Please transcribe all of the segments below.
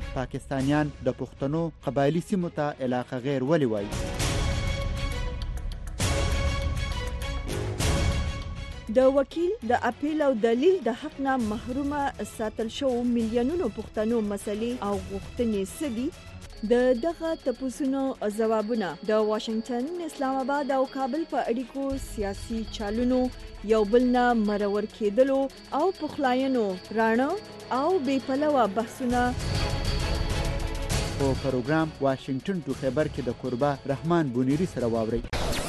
پاکستانیان د پښتنو قبایلی سیمو ته علاقه غیر ولې وایي؟ د وکیل د اپیل او دلیل د حق نه محرومه ساتل شو میلیونونو پښتنو مسلې او غوښتنې سدي د دغه تپوسونو ځوابونه د واشنگټن، اسلام آباد او کابل په اړیکو سیاسي چالونو یو بل نه مرور کېدلو او پخلاینو رانه او بې پلوه بحثونه په پروګرام واشنگټن ټو خیبر کې د قربا رحمان بونیری سره واورئ.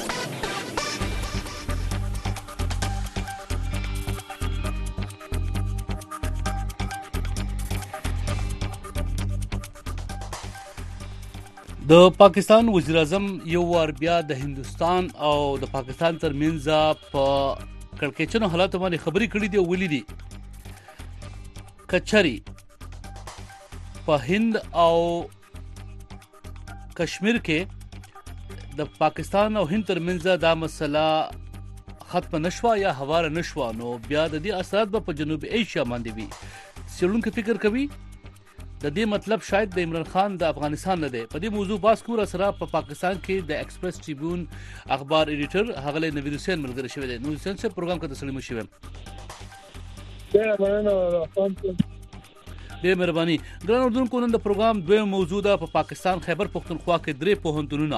د پاکستان وزیر اعظم یو وار بیا د هندستان او د پاکستان ترمنځ په کړکېچنو حالاتو باندې خبرې کړې دي او ویلي دي کچري په هند او کشمیر کې د پاکستان او هند ترمنځ دا مسله ختم نشوه یا هواره نشوه نو بیا د دې اثرات په جنوب ایشیا باندې وي. څېړونکي فکر کوي د دې مطلب شاید د عمران خان د افغانستان نه دی. په دې موضوع باس کور سره په پاکستان کې د ایکسپریس ټریبیون اخبار ایډیټر هغه نوید حسین ملګری شوی دی. نو حسین سے پروګرام کې تسلیم شوی. ډېر مهرباني. ګران اردوونکو نن د پروګرام دویم موضوع ده په پاکستان خیبر پختونخوا کې درې پوهنتونونه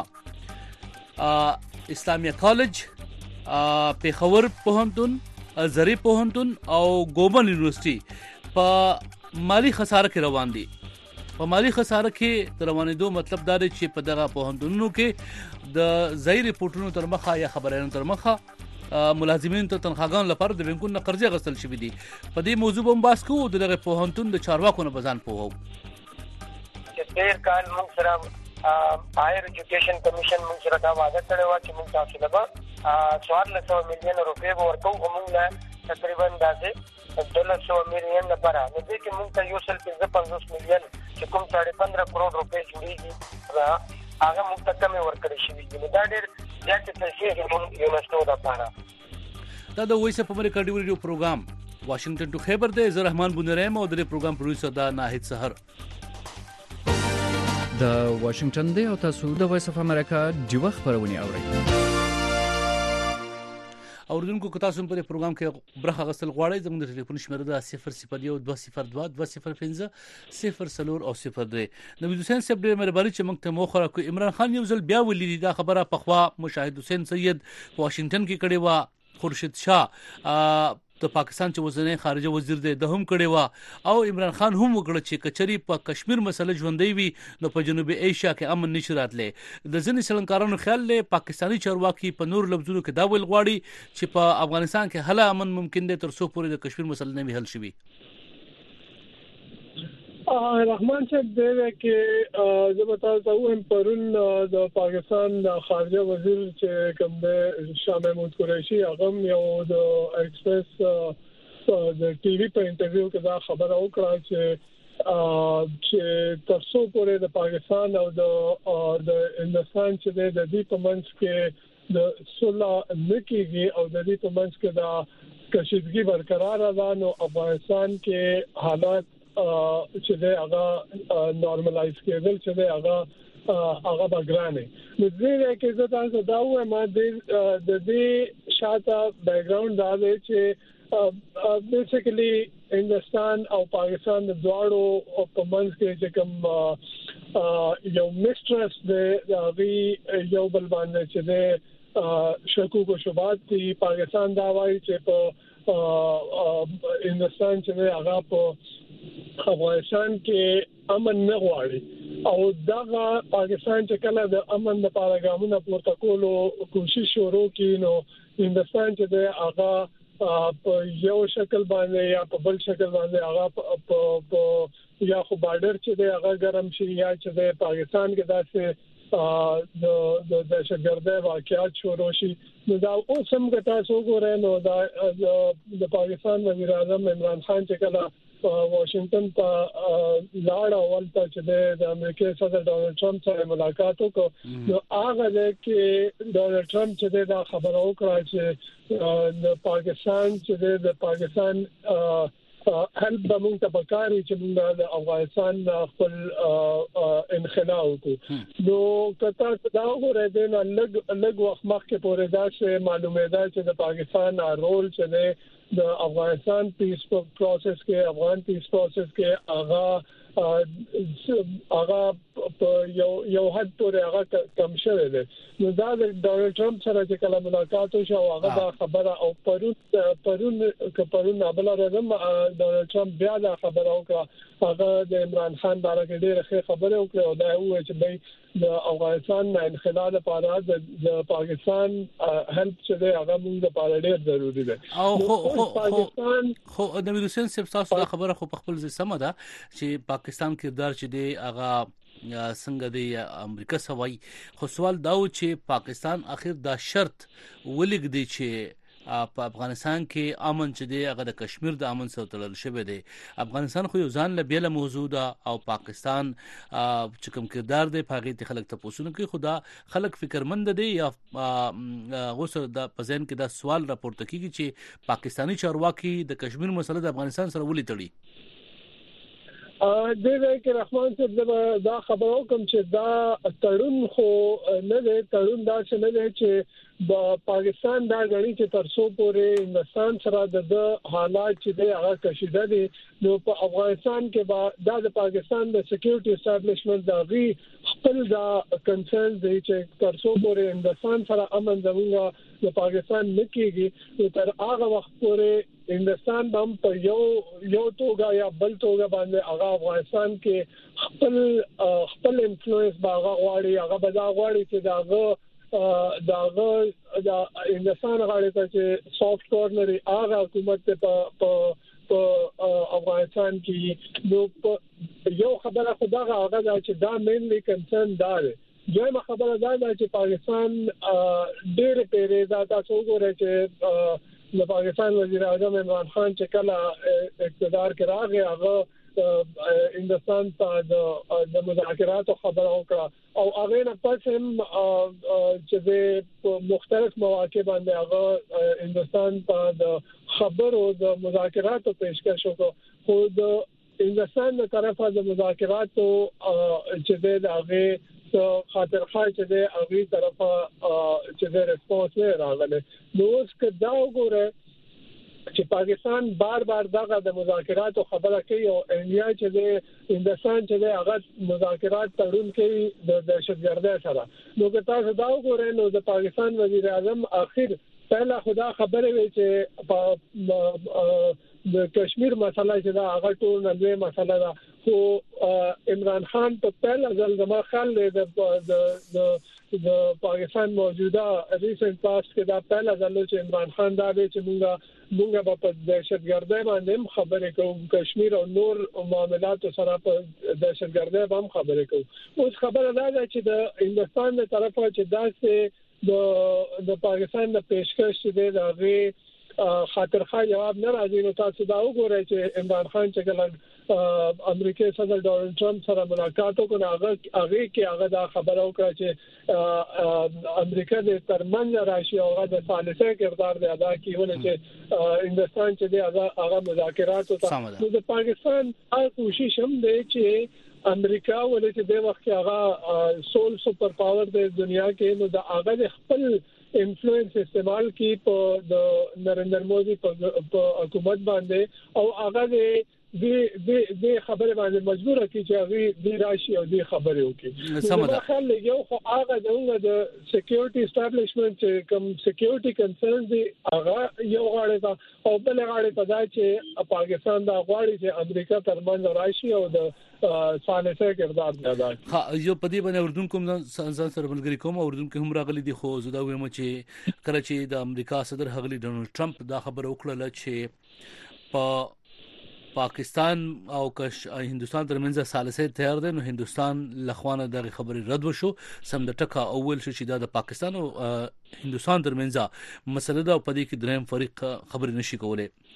اسلامیه کالج، پیښور پوهنتون، زری پوهنتون او ګوبن یونیورسيټي په مالی خساره کې روان دي. په مالی خساره کې روانېدو مطلب دا دی چې په دغه پوهنتونونو کې د ځای ریپورټونو تر مخه یا خبرونو تر مخه ملازمین ته تنخواګان لپاره د بانکونو قرضې غوښتل شوې دي. په دې موضوع باندې بحث کوو. دغه پوهنتون د چارواکو نه بزان پوهو چې ډېر کال موږ سره هایر ایجوکیشن کمیشن موږ سره دا وعده کړې و چې موږ تاسو له 1400 میلیون روپۍ ورکوو. موږ له تقریبا داسې 200 میلیون لپاره نو دې کې موږ ته یو سل 50 میلیون چې کوم 15.5 کروڑ روپۍ جوړیږي هغه موږ ته کمې ورکړې شوې دي. دا ډېر زیاتې پیسې دي موږ یونیورسيټو لپاره. دا د وایس اف امریکا ریډیو پروګرام واشنگټن ټو خیبر دی. زه رحمان بونریم او د پروګرام پروډوسر دا ناهید سحر د واشنگټن دی او تاسو د وایس اف امریکا ډیوه خبرونه اورئ. اوردونکو که تاسو په پروګرام کې برخه غوښتل غواړئ زموږ د ټلیفون شمیره ده 00122022050 او 03. نوید حسین صاحب ډېر مهرباني چې موږ ته موخره کو. عمران خان یو ځل بیا ولیدي دا خبره په خوا مشاهد حسین سید واشنگټن کې کړي و. خورشید شاه د پاکستان چې وزیر خارجه وزیر دی د هم کړي و او عمران خان هم وکړه چې کچري په کشمیر مسله ژوندۍ وي نو په جنوبي ایشیا کې امن نشي راتلی. د ځینې څلنکارانو خیال له پاکستاني چارواکي په نور لفظونو کې دا ویل غواړي چې په افغانستان کې هله امن ممکن دی تر څو پورې د کشمیر مسله نه وي حل شوي. رحمان صاحب دې کې زه به تاسو ته وایم پرون د پاکستان د خارجه وزیر چې کوم د شاه محمود قریشي هغه یو د ایکسپریس د ټي وي په انټرویو کې دا خبره وکړه چې تر څو پورې د پاکستان او د هندستان چې د دې په منځ کې د صلح نکېږي او د دې په منځ کې د کشیدګي برقرار ده نو افغانستان کې حالات چې دا هغه نارملایز کېدل چې دا هغه باګرانه نو دې کې زه تاسو دا وایم د دې شاته بیک ګراوند دا دی چې بیسیکلی هندستان او پاکستان د دواړو په منځ کې چې کوم یو میسټرس دی یو بل باندې چې د شکوک او شبهات دی. پاکستان دا وایي چې په هندستان چې هغه په افغانستان کې امن نه غواړي او دغه پاکستان چې کله د امن لپاره ګامونه پورته کولو کوشش شروع کړي نو هندستان چې هغه په یو شکل باندې یا په بل شکل باندې هغه په یا خو بارډر چې هغه ګرم شي یا چې پاکستان کې داسې د دهشتګردۍ واقعات شروع شي نو دا اوس هم تاسو ګورئ نو د پاکستان وزیر اعظم عمران خان چې کله واشنگټن ته لاړ اولته چې د امریکای صدر ډونالد ټرمپ سره ملاقات وکړ نو هغه کې ډونالد ټرمپ چې دا خبره وکړه چې د پاکستان چې د پاکستان هلپ به موږ ته پکاري چې موږ د افغانستان خپل انخلا وکړو. نو کته دا غوړې د لږ وخت مخکې پورې دا چې معلومه ده چې د پاکستان رول چې د افغانستان پیس پروسس کې افغان پیس پروسس کې هغه یو حد پورې هغه کم شوی دی. نو دا د ډونالد ټرمپ سره چې کله ملاقات وشو هغه دا خبره او پرون بل راځم ډونالد ټرمپ بیا دا خبره وکړه هغه د عمران خان باره کې ډېر ښه خبره وکړه او دا وایي چې د افغانستان انخلا لپاره د پاکستان هلپ چې دی هغه موږ لپاره ډېر ضروری دی. او خو نوید حسین صاحب تاسو دا خبره خو په خپل ځای سم ده چې پاکستان کردار چې دی هغه څنګه دی امریکا سوای. خو سوال دا و چې پاکستان اخر دا شرط ولګ دی چې په افغانستان کې امن چې دی هغه د کشمیر د امن سره تړل شوی دی. افغانستان خو یو ځان له بیل موضوع ده او پاکستان چې کوم کردار دی په هغه خلک ته پوښتنه کوي. خدا خلک فکرمند دي یا غوسه د پزین کې دا سوال راپورته کیږي چې پاکستانی چارواکي د کشمیر مسله د افغانستان سره ولې تړي. د دې کې رحمان صاحب دا خبرو کوم چې دا تړون خو نه دی. تړون دا چې نه دی چې د پاکستان دا غړي چې ترڅو پورې هندستان سره د حالات چې دی هغه کشیده دي نو په افغانستان کې دا د پاکستان د سکیورټي اسټابلیشمنت دا غي خپل دا کنسرن دی چې ترڅو پورې هندستان سره امن زموږه د پاکستان نکېږي نو تر هغه وخت پورې هندستان هم په یو توګه یا بل توګه باندې هغه افغانستان کې خپل انفلوئنس باغ غواړي هغه به دا غواړي چې داغه هندستان غواړي چې سافت کورنر هغه حکومت په افغانستان کې نو یو خبره خدای هغه دا چې دا مینلی کنسرن دار دویمه خبره دا ده چې پاکستان ډېر پیری دا تاسو وګورئ چې د پاکستان وزیر اعظم عمران خان چې کله اقتدار کې راغی هغه هندستان ته د مذاکراتو خبره وکړه او هغه نه پس هم چې د مختلف مواقع باندې هغه هندستان ته د خبرو د مذاکراتو پیشکش وکړه. خو د هندستان له طرفه د مذاکراتو چې د هغه خاطر خای چې د هغه طرفه چې د ریسپانس نه راغله. نو اوس که دا وګوره چې پاکستان بار دغه د مذاکراتو خبره کوي او انډیا چې د هندستان چې د هغه مذاکرات تړون کوي د دهشتګردۍ سره نو که تاسو دا وګورئ نو د پاکستان وزیر اعظم اخر پهلا خدا خبره وی چې د کشمیر مسله چې دا هغه ټول نوې مسله ده خو عمران خان په پهلا ځل زما خیال د پاکستان موجوده ریسنت پاست کې دا پهلا ځل چې عمران خان دا دی چې موږ په دهشتګردۍ باندې خبرې کوو کشمیر او نور معاملات سره په دهشتګردۍ باندې خبرې کوو. اوس خبره دا ده چې د هندستان له طرفه چې داسې د پاکستان د پیشکش دی دغه خاطرخواه جواب نه راځي نو تاسو دا وګورئ چې عمران خان چې کله امریکای صدر ډونالد ټرمپ سره ملاقات وکړ هغه کې هغه دا خبره وکړه چې امریکا د ترمنځ راشي او هغه د ثالثه کردار دی ادا کوي چې هندستان چې دی هغه مذاکرات او د پاکستان کوشش هم دی چې امریکا ولې چې د وخت هغه سول سپر پاور د دنیا کې نو د هغه خپل انفلوئنس استعمال کی په د نریندر مودي په حکومت باندې او هغه د خبره باندې مجبور کی چې هغه د راشي او د خبره وکړي. نو خل یو خو هغه د سکیورټي اسټابلیشمنت کوم سکیورټي کنسرن دی هغه یو غاړه او بل غاړه په دا چې پاکستان دا غواړي چې امریکا ترمنځ راشي او د ثالثه کردار ادا کوي. ها یو پدی باندې اردن کوم ځان سره ملګری کوم اردن کې هم راغلي دي خو زدا وایم چې کله چې د امریکا صدر هغلی ډونالد ټرمپ دا خبر وکړه چې په پاکستان او هندستان ترمنځ ثالثه تیار ده نو هندستان لخوانه د خبري رد وشو سم د ټکا اول شي د پاکستان او هندستان ترمنځ مسله ده او پدې کې دریم فریق خبري نشي کولای.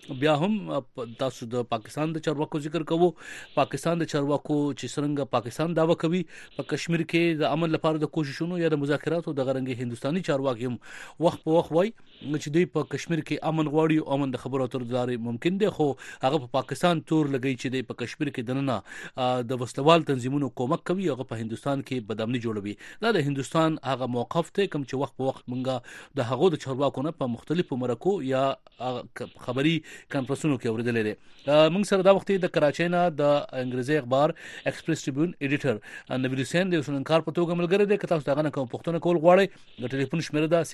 بیا هم تاسو د پاکستان د چارواکو ذکر کوو. پاکستان د چارواکو چې څنګه پاکستان داوا کوي په کشمیر کې د امن لپاره د کوششونو یا د مذاکراتو د غرنګي هندستاني چارواکي هم وخت په وخت وای چې دوی په کشمیر کې امن غواړي او امن د خبرو اترو لارې ممکن دی، خو هغه په پاکستان تور لګی چې د په کشمیر کې دننه د وسلوال تنظیمونو کومک کوي، هغه په هندستان کې بدامني جوړوي. دا د هندستان هغه موقف ته کوم چې وخت په وخت مونږه د هغو د چارواکو نه په مختلفو مرکو یا خبري کانفرنسونو کې اوریدل دي. موږ سره دا وخت د کراچۍ نه د انګریزي اخبار ایکسپریس ټریبیون ایډیټر نوید حسین د وسنکار په توګه ملګری دی. که تاسو دا غنه کوم پښتون کول غواړئ د ټلیفون شمیره ده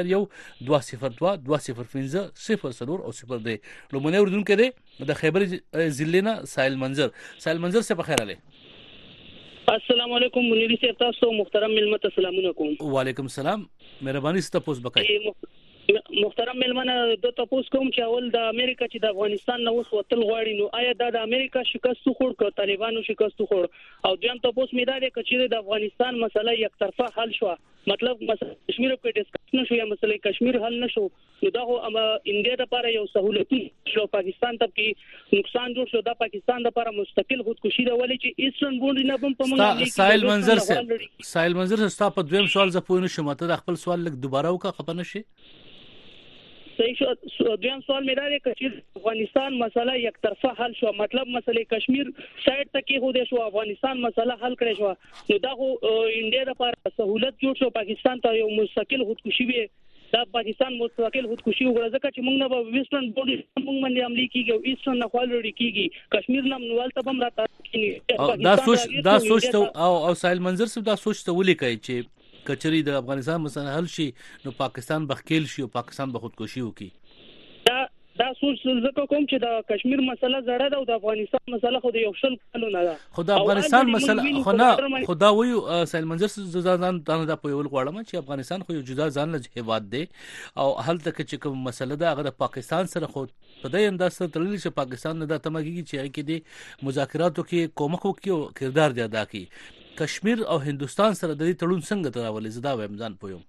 001-202-205-0 او 0 دی. لومړی اوریدونکو دی د خیبر ضلع نه سایل منظر. سایل منظر څه په خیر علي. السلام علیکم منیر صاحب، تاسو محترم ملمت السلامونه کوم. وعلیکم السلام، مهرباني ستاسو بکای. محترم ملمنه د تاسو کوم چې اول د امریکا چې د افغانستان نو وسوتل غواړي، نو آیا د امریکا شکست خور ک طالبانو شکست خور او ځان تاسو میدان کې چې د افغانستان مسله یک طرفه حل شو، مطلب مسله کشمیر په ډیسکس نشو یا مسله کشمیر حل نشو، نو دا انډیا لپاره یو سہولتي شو، پاکستان ته کې نقصان جوړ شو، دا پاکستان لپاره مستقل خودکشي راولي چې ایسټرن بونډ نه بم په موږ سایل منظر ستا په دویم سوال ز پوینه شم ته د خپل سوال لک دوباره وکړه خپل نشي. صحیح شو. دویم سوال مې دا دی چې افغانستان مسله یک طرفه حل شو، مطلب مسله کشمیر سایډ ته کې هو دي شو، افغانستان مسله حل کړی شو، نو دا خو انډیا لپاره سہولت جوړ شو، پاکستان ته یو مستقل خودکشي وي، دا پاکستان مستقل خودکشي وګړه ځکه چې موږ نه به ویسټرن بورډ موږ باندې عملي کیږي او ایسټرن نه خالوري کیږي، کشمیر نام نوال ته هم راته دا سوچ ته او سایل منظر سره دا سوچ ته ولي کوي چې کچري د افغانستان مسله حل شي نو پاکستان بخکیل شي او پاکستان به خودکشي وکړي. دا سوچ زکه کوم چې د کشمیر مسله زړه ده او د افغانستان مسله خو د یو شل کلو نه ده، خو د افغانستان مسله خو نه خدا وایو سایل منظر ځان دا په یو غواړم چې افغانستان خو یو جدا ځان له هیواد دی او هل تک چې کوم مسله ده هغه د پاکستان سره خو په دې انداز سره تړلې چې پاکستان نه د تمګي چې هغه کې د مذاکراتو کې کومک وکړي او کردار دی ادا کړي. کشمیر او هندستان سره د دې تړون څنګه تراولې زدا ویم ځان پویم.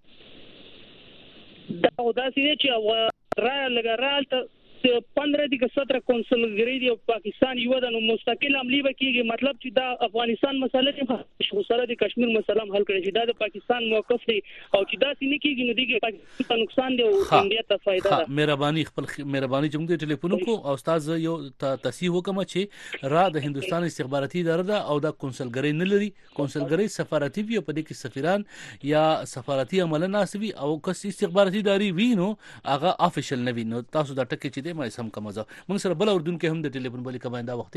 دا داسې چې را لګرال ته 15 دغه 17 کونسلګری دی پاکستان یو د مستقل عملی وکیږي، مطلب چې دا افغانستان مسله چې خو سره د کشمیر مسله حل کړي چې دا د پاکستان موقف دی او چې دا سینې کېږي نو دغه پاکستان ته نقصان دی او انډیا ته فائدہ ده. مهرباني چې موږ د ټلیفون کو او استاد یو تصحیح وکم چې را د هندستان استخباراتي اداره ده او د کونسلګری نه لري، کونسلګری سفارتي وي په دې کې سفیران یا سفارتي عمل ناسبي او کس استخباراتي اداري وینو هغه افیشل نه وینو. تاسو دا ټکی چې ما سم کومه موږ سره بل اردوونکو هم د ټلیفون بلی کماندا وخت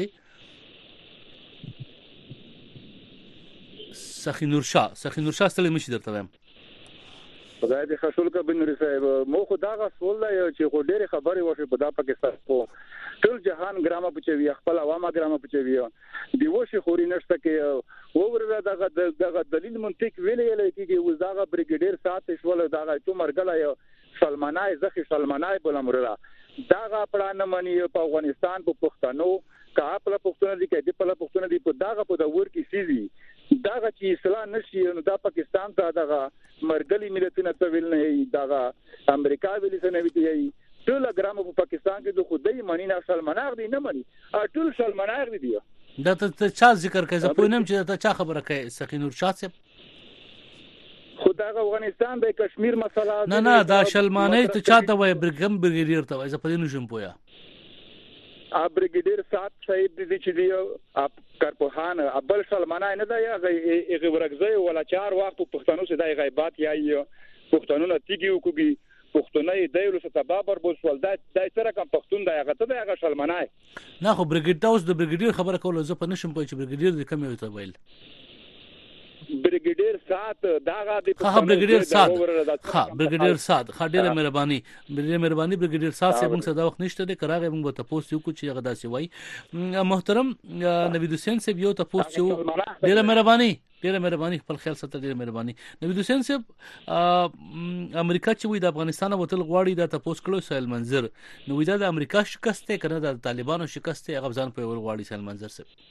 سخی نور شاه ستل مشي درته وایم. خدای دې خاصول کا بنوري صاحب مو خدا غا سوال دی چې خو ډېر خبرې وشي په دا پاکستان کو ټول جهان ګرامه پچوي خپل عوامه ګرامه پچوي دی وشي خوري نشته کې وګوره دغه دلیل منطق ویلې کېږي وزاغه بریګیډیر سات شول دغه تو مرګلا یو سلمانای زخی سلمانای بلمرلا دغه پلان منی په افغانستان په پښتنو کا خپل پښتون دي کې د خپل پښتون دي په دغه په د ور کې سيزي دغه چې اصلاح نشي نو د پاکستان ته دغه مرګلي ملتونه ته ویل نه دغه امریکا ویل څه نه ویلي ټول ګرام په پاکستان کې د خدای منی نه سلماناغ دي نه مني ټول سلماناغ دي دا ته چا ذکر کوي زه پوینم چې ته چا خبره کوي سخی نور شاه صاحب خدای افغانستان د کشمیر مسله نه دا شلمانه ته چاته وای برګم برګډیر ته وای زه په دې نشم پویا برګیډیر صاحب صاحب دي چې دی کارپوهان ابل سلمانه نه دا یې ورغځي ولا 4 وخت پښتنو سره د غیبات یا پښتنو نه تیګیو کوي پښتونای دایلو څخه بابر بوسول دا سره کوم پښتون دا هغه ته دا سلمانه نه خو برګیډ تاوس د برګیډیر خبره کوله زه په نشم پوه چې برګیډیر د کم یو ته ویل برګیډیر سات داغه د برګیډیر سات ډیره مهرباني برګیډیر سات سه موږ صدا وخت نشته د کراغه موږ ته پوسټ یو کو چې هغه داسې وای. محترم نوید حسین صاحب یو ته پوسټ یو ډیره مهرباني خپل خیال سره ډیره مهرباني. نوید حسین صاحب امریکا چې وای د افغانستان وتل غواړي دا ته پوسټ کړو سایل منظر نو وای دا د امریکا شکست کنه د طالبانو شکست هغه ځان په ور غواړي سایل منظر صاحب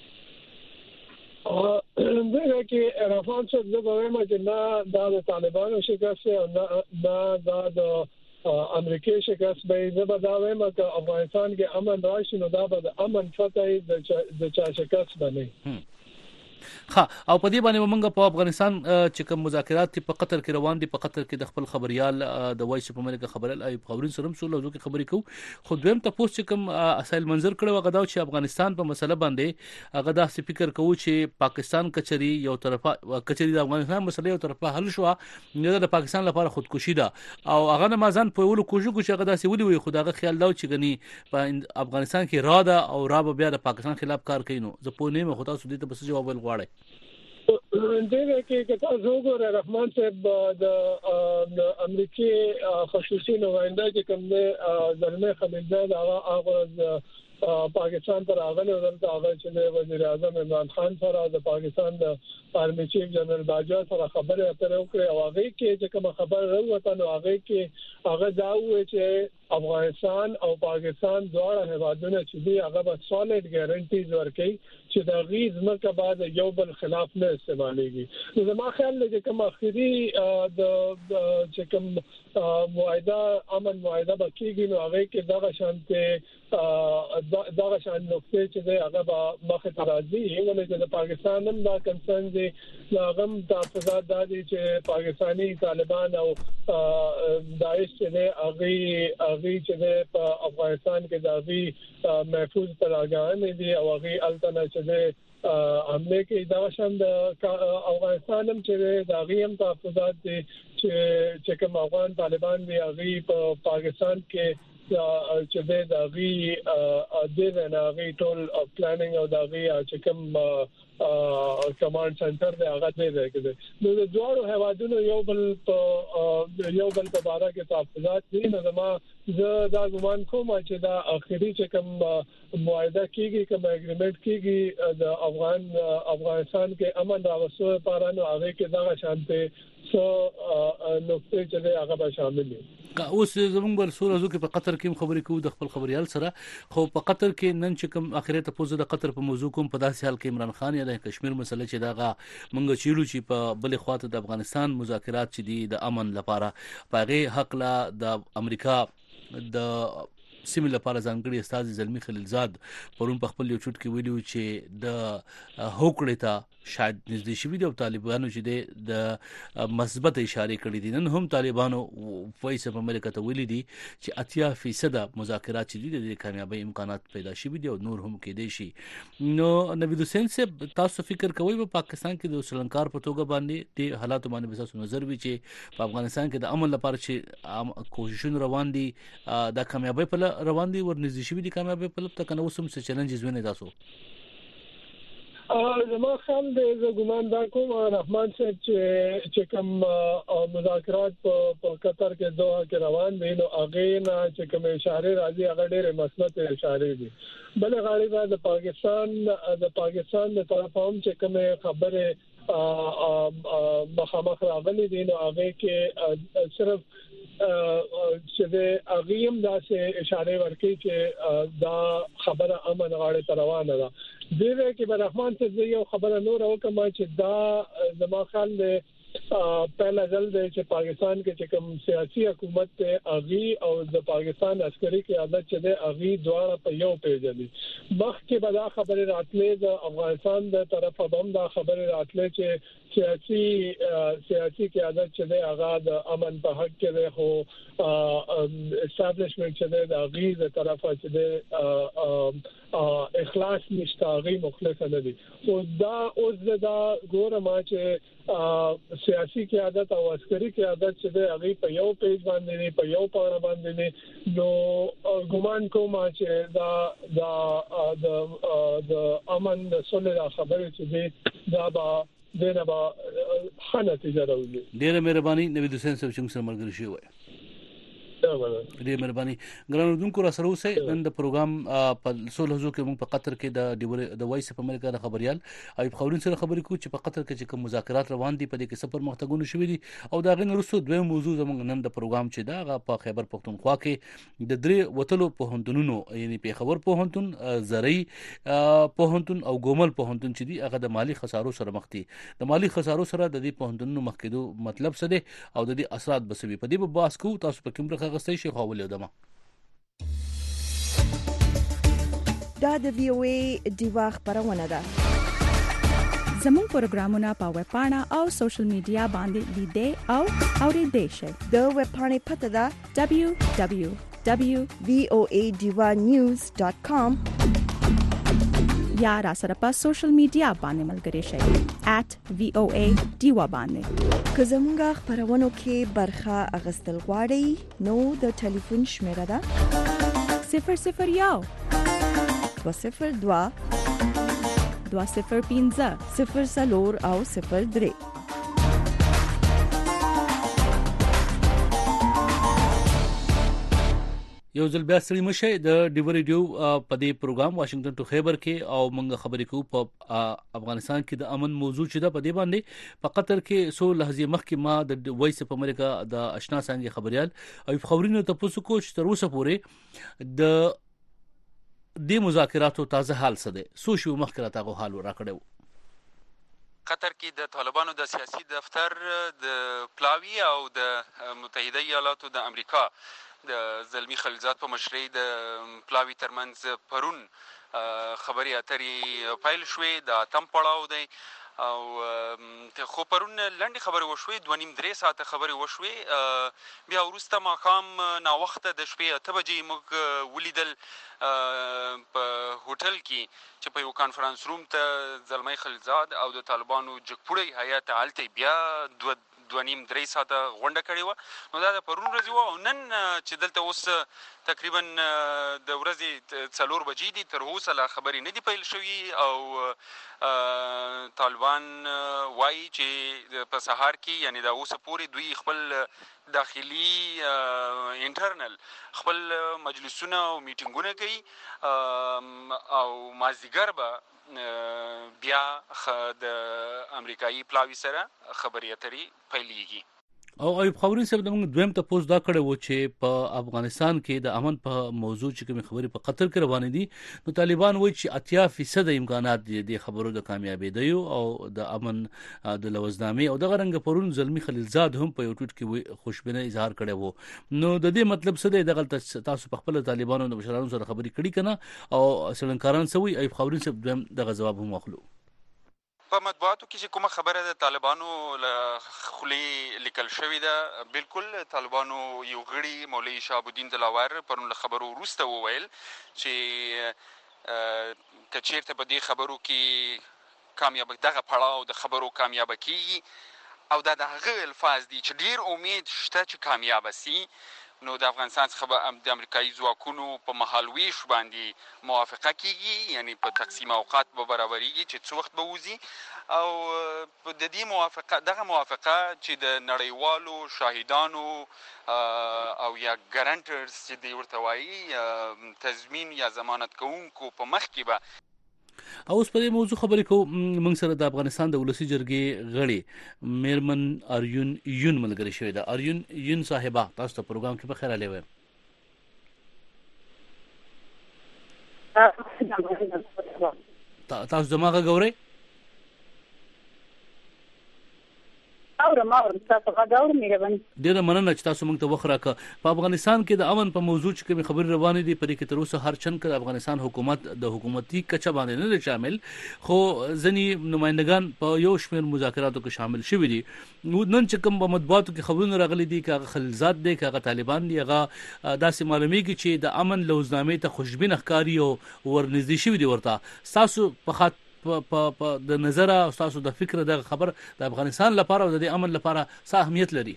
دغه کې رافان څه د وایم چې نه د طالبانو شکست او نه د امریکای شکست به زبرداوی ما که افغانستان کې امن راشي نو دا به امن فتح د چا شکست بني. ها او په دې باندې موږ په افغانستان چې کوم مذاکرات په قطر کې روان دي، په قطر کې د خپل خبريال د وایس په امریکا خبريال ایوب خاورین سره مسول او کې خبرې کوو. خو دویم تاسو چې کوم اسایل منظر کړو غدا چې افغانستان په مسله باندې هغه دا فکر کوو چې پاکستان کچري یو طرفه کچري د افغانستان مسله یو طرفه حل شو نه د پاکستان لپاره خودکشي ده او هغه نمازان په ولو کوشش کوي چې هغه داسې ولي وي خدای خیال دا چې غني په افغانستان کې را ده او را به بیا د پاکستان خلاف کار کوي. نو زه په نیمه خدای سودی ته بس جواب ول غواړي. دغه کې تاسو وګورئ رحمان صاحب د امریکای خصوصي نماینده چې کوم دی زلمه خلیلزاد هغه پاکستان ته راغلی او دلته هغه چې وزیر اعظم عمران خان سره د پاکستان د آرمي چیف جنرال باجوا سره خبرې اترې وکړې او هغه کې چې کوم خبر راوته نو هغه کې هغه دا وایي چې افغانستان او پاکستان دواړه هیوادونه چې دی هغه به سالډ ګارانټیز ورکړي چې د غیز مکه بعد یو بل خلاف نه استعمالېږي. نو زما خیال دی چې کوم اخیری د چې کوم معاهده امن معاهده بکیږي نو هغه کې دغه شانته دغه شان نقطه چې دی هغه به مخه ترازی ولې چې د پاکستان هم دا کنسرن دی هغه تحفظات دي چې پاکستانی طالبان او داعش چې هغه چې په افغانستان کې د محفوظ پناهګاهان دي او هغه الټنه چې حمله کې دا شان د افغانستان هم چې د هغه هم تحفظات دي چې کوم افغان طالبان دي هغه په پاکستان کې چې د هغه د هغه ټول پلانینګ او د هغه چې کوم کمانډ سنټر دی هغه دی نو د دوه هوادونو یو بل په باره کې تحفظات دي. نو زه دا ګمان کوم چې دا اخیری چې کوم معاهده کیږي کوم اګریمنت کیږي د افغانستان کې امن راوستلو لپاره نو هغه کې دا شانته سو نقطه چې هغه به شامل دي. اوس زمونږ بل سور ازو کې په قطر کې خبرې کوو د خپل خبريال سره. خو په قطر کې نن چې کوم اخرت په د قطر په موضوع کوم په داسې حال کې عمران خان یا د کشمیر مسله چې داغه مونږ چیرو چې په بل خواته د افغانستان مذاکرات چې دي د امن لپاره پاغه حق لا د امریکا د سیمه لپاره ځانګړي استاد زلمی خلیلزاد پرون په خپل یو چوټ کې ویلو چې د هوکړې ته شاید نږدې شوي دي او طالبانو چې د مثبت اشاره کړې دي. نن هم طالبانو وایس په امریکا ته ویلي دي چې 80% مذاکرات چې دي د کامیابی امکانات پیدا شوي دي او نور هم کېدای شي. نو نوید حسین صاحب تاسو فکر کوئ په پاکستان کې د سلنکار په توګه باندې د حالات باندې تاسو نظر وی چې په افغانستان کې د امن لپاره چې کوششونه روان دي د کامیابی په روان دي ورنږدې شوي دي کامیابی په لټه کنه اوسم څه چیلنجز ویني تاسو؟ زما خیال دی زه ګمان دا کوم رحمان صاحب چې کوم مذاکرات په قطر کې دوه کې روان دي نو هغه نه چې کوم اشاره راځي هغه ډېر مثبت اشاره دي. بل غاړي د پاکستان د طرف هم چې کوم خبره مخامخ راغلي دي نو هغه کې صرف چې د اغیم داسې اشاره ورکړي چې دا خبره امن غاړه ته روانه ده. دغه کې به رحمان ته یو خبره نور وکم چې دا زما خیال دی پہلا ځل دی چې پاکستان کې چې کوم سیاسي حکومت ته اغي او د پاکستان عسکري قیادت چې د اغي دواړه په یو پیژني. مخکې به دا خبره راتلې د افغانستان د طرفه هم دا خبره راتلې چې سیاسي قیادت چې د هغه د امن په حق کې ده خو اسټابلیشمنت چې د اغي د طرفه چې د اخلاص نشته غي مخلص نه دي. او دا اوس دا ګورم چې سیاسي قیادت او عسکري قیادت چې د اغي په یو پیج باندې په یو پاڼه باندې نو ګمان کوم چې د امن د صلح خبره چې دا با دغه به خانه تجارت ډیره مهرباني نوید حسین صاحب چې سره ملګری شوی وای. ډیره مهرباني ګران اردوونکو را سره اوسئ. نن د پروګرام په سول حضور کې موږ په قطر کې د وایس په امریکا د خبريال ایوب خاورین سره خبرې کوو چې په قطر کې چې کوم مذاکرات روان دي په دې کې سفر مختګونه شوي دي او دا غن رسو دوه موضوع زموږ نن د پروګرام چې دا په خیبر پختونخوا کې د درې وتلو په هندونو یعنی په خبر په هندون زرعي په هندون او ګومل په هندون چې دي هغه د مالی خسارو سره مخ دي. د مالی خسارو سره د دې په هندونو مخ کېدو مطلب څه دی او د دې اثرات بسوي په دې په باس کو تاسو په کوم برخه غستې شي خو ولیدم. دا د VOA دیوا خبرونه ده. زموږ پروګرامونه په ویب پاڼه او سوشل میډیا باندې لیدئ او اوریدئ شئ. د ویب پاڼې پته ده www.voadivanews.com یا را سره په سوشل میډیا باندې ملګري شئ @VOA دیوا باندې. که زموږ خبرونو کې برخه اغستل غواړئ نو د ټلیفون شمیره ده 001 202 205 04 او 03. یو ځل بیا ستړي مشه د ډیو ریډیو په دې پروګرام واشنگټن ټو خیبر کې او موږ خبرې کوو په افغانستان کې د امن موضوع چې د په دې باندې په قطر کې سو لحظه مخکې ما د وایس اف امریکا د آشنا څنګه خبريال او خبرونو ته پوسو کوچ تر اوسه پورې د مذاکراتو تازه حال څه دی سو شو مخکره تاغه حال راکړو. قطر کې د طالبانو د سیاسي دفتر د پلاوی او د متحده ایالاتو د امریکا د زلمی خلیلزاد په مشرۍ د پلاوی ترمنځ پرون خبري اترې پایل شوې د اتم پړاو دی او خو پرون لنډي خبرې وشوې 2.5-3 ساعته خبرې وشوې بیا وروسته ماښام ناوخته د شپې 8 بجې موږ ولیدل په هوټل کې چې په یو کانفرنس روم ته زلمی خلیلزاد او د طالبانو جګپوړی هیات هلته بیا 2.5-3 ساعته غونډه کړې وه. نو دا د پرون ورځې وه او نن چې دلته اوس تقریبا د ورځې 4 بجې دي تر اوسه لا خبرې نه دي پیل شوي او طالبان وایي چې په سهار کې یعنی دا اوسه پورې دوی خپل داخلي انټرنل خپل مجلسونه او میټینګونه کوي او مازدیګر به بیا د امریکایي پلاوی سره خبرې اترې پیلېږي. او ایوب خاورین صاحب د موږ دویم ته پوس دا کړی و چې په افغانستان کې د امن په موضوع چې کوم خبرې په قطر کې روانې دي نو طالبان وایي چې 80% امکانات دي د خبرو د کامیابی دی او د امن د لوزنامې او د غرنګ پرون زلمی خلیلزاد هم په یو ټوټ کې خوشبینه اظهار کړی وو. نو د دې مطلب څه دی دغه تاسو په خپل طالبانو د مشرانو سره خبرې کړې کنه او سړنکاران سوي ایوب خاورین صاحب دویم دغه جواب هم واخلو. په مطبوعاتو کې چې کومه خبره د طالبانو خولي لیکل شوې ده بالکل طالبانو یو غړي مولوي شهاب الدین دلاور پرون له خبرو وروسته وویل چې کچیرته په دې خبرو کې کامیاب دغه پړاو د خبرو کامیاب کیږي او دا د هغه الفاظ دي چې ډیر امید شته چې کامیاب شي نو د افغانستان څخه د امریکایي ځواکونو په مهالویش باندې موافقه کیږي یعنی په تقسیم اوقات به برابرېږي چې څو وخت به وځي او د دې موافقه چې د نړیوالو شاهدانو او یا ګارانټرز چې دی ورته وایي تضمین یا ضمانت کوونکو په مخ کې به او اوس په دې موضوع خبرې کوو. موږ سره د افغانستان د ولسی جرګې غړي میرمن اریون یون ملګری شوی ده. اریون یون صاحبہ تاسو ته پروګرام کې په خیر اله وې. تاسو زماغه غوړې ډیره مننه چې تاسو موږ ته وخت راکړه. په افغانستان کې د امن په موضوع چې کوم خبرې روانې دي پرې کې تر اوسه هر چن کې افغانستان حکومت د حکومتي کچه باندې نه شامل خو ځنی نمائندگان په یو شمېر مذاکراتو کې شامل شوي دي. نن چې کوم په مطبوعاتو کې خبرونه راغلي دي کاغه خلیلزاد دي کاغه طالبان دي هغه داسې معلومیږي چې د امن لوزنامې ته خوشبین ښکاری او ورنږدې شوي دي. ورته تاسو په د نظر او تاسو د فکر د خبر د افغانستان لپاره او د امن لپاره څه اهمیت لري؟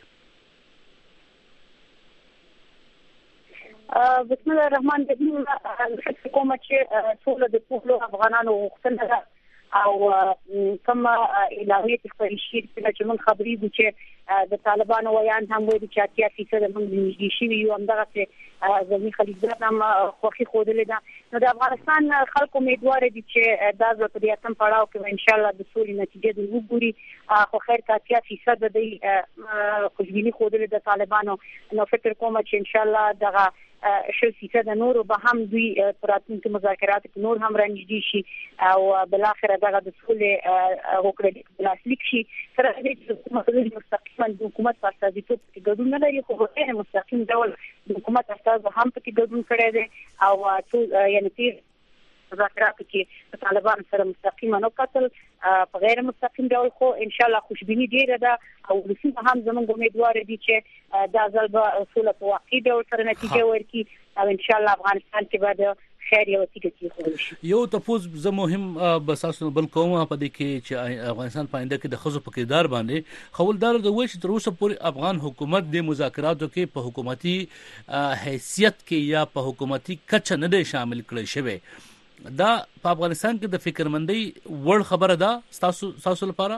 بسم الله الرحمن الرحیم. حکومت چې ټول د ټول افغانانو غوښتنه او کوم اعلامیه خپل شي چې موږ خبرې دي چې د طالبانو ویان هم وایي چې 80% موږ نږدې شي یو همدغه چې زلمی خلیلزاد هم خوښي خوده ده. نو د افغانستان خلکو امیدوار دي چې دا په دې اتم پړاو کې ان شاء الله د سولې نتیجه د وګوري خو خیر کا 80% د خوشبینی خوده د طالبانو. نو فکر کوم چې ان شاء الله دغه شوسیته د نورو به هم دوی پراتونکو مذاکرات کې نور هم رانږدې شي او بل اخر دغه د سولې وکړه د لاسلیک شي سره د مستقیما د حکومت په استازیتوب کې ګډون نه لري خو غیر مستقیم ډول د حکومت استاد هم پکې ګډون کړی دی او ټول یعنی تیر مذاکرات کې طالبان سره مستقیما نو قتل په غیر مستقیم ډول خو ان شاء الله خوشبینی ډیره ده او رسمي هم زموږ امیدوار دي چې دا ځل به اصول په واقعي ډول سره نتیجه ورکړي او ان شاء الله افغانستان کې به خیر یو تیګه یو تاسو زه مهم بساسو بل کوم په دې کې چې افغانستان پاینده کې د خزو په کردار باندې خولدار د وښ تر اوسه پورې افغان حکومت د مذاکراتو کې په حکومتي حیثیت کې یا په حکومتي کچه نه شامل کړي شوی دا په افغانستان کې د فکرمندۍ وړ خبره ده تاسو لپاره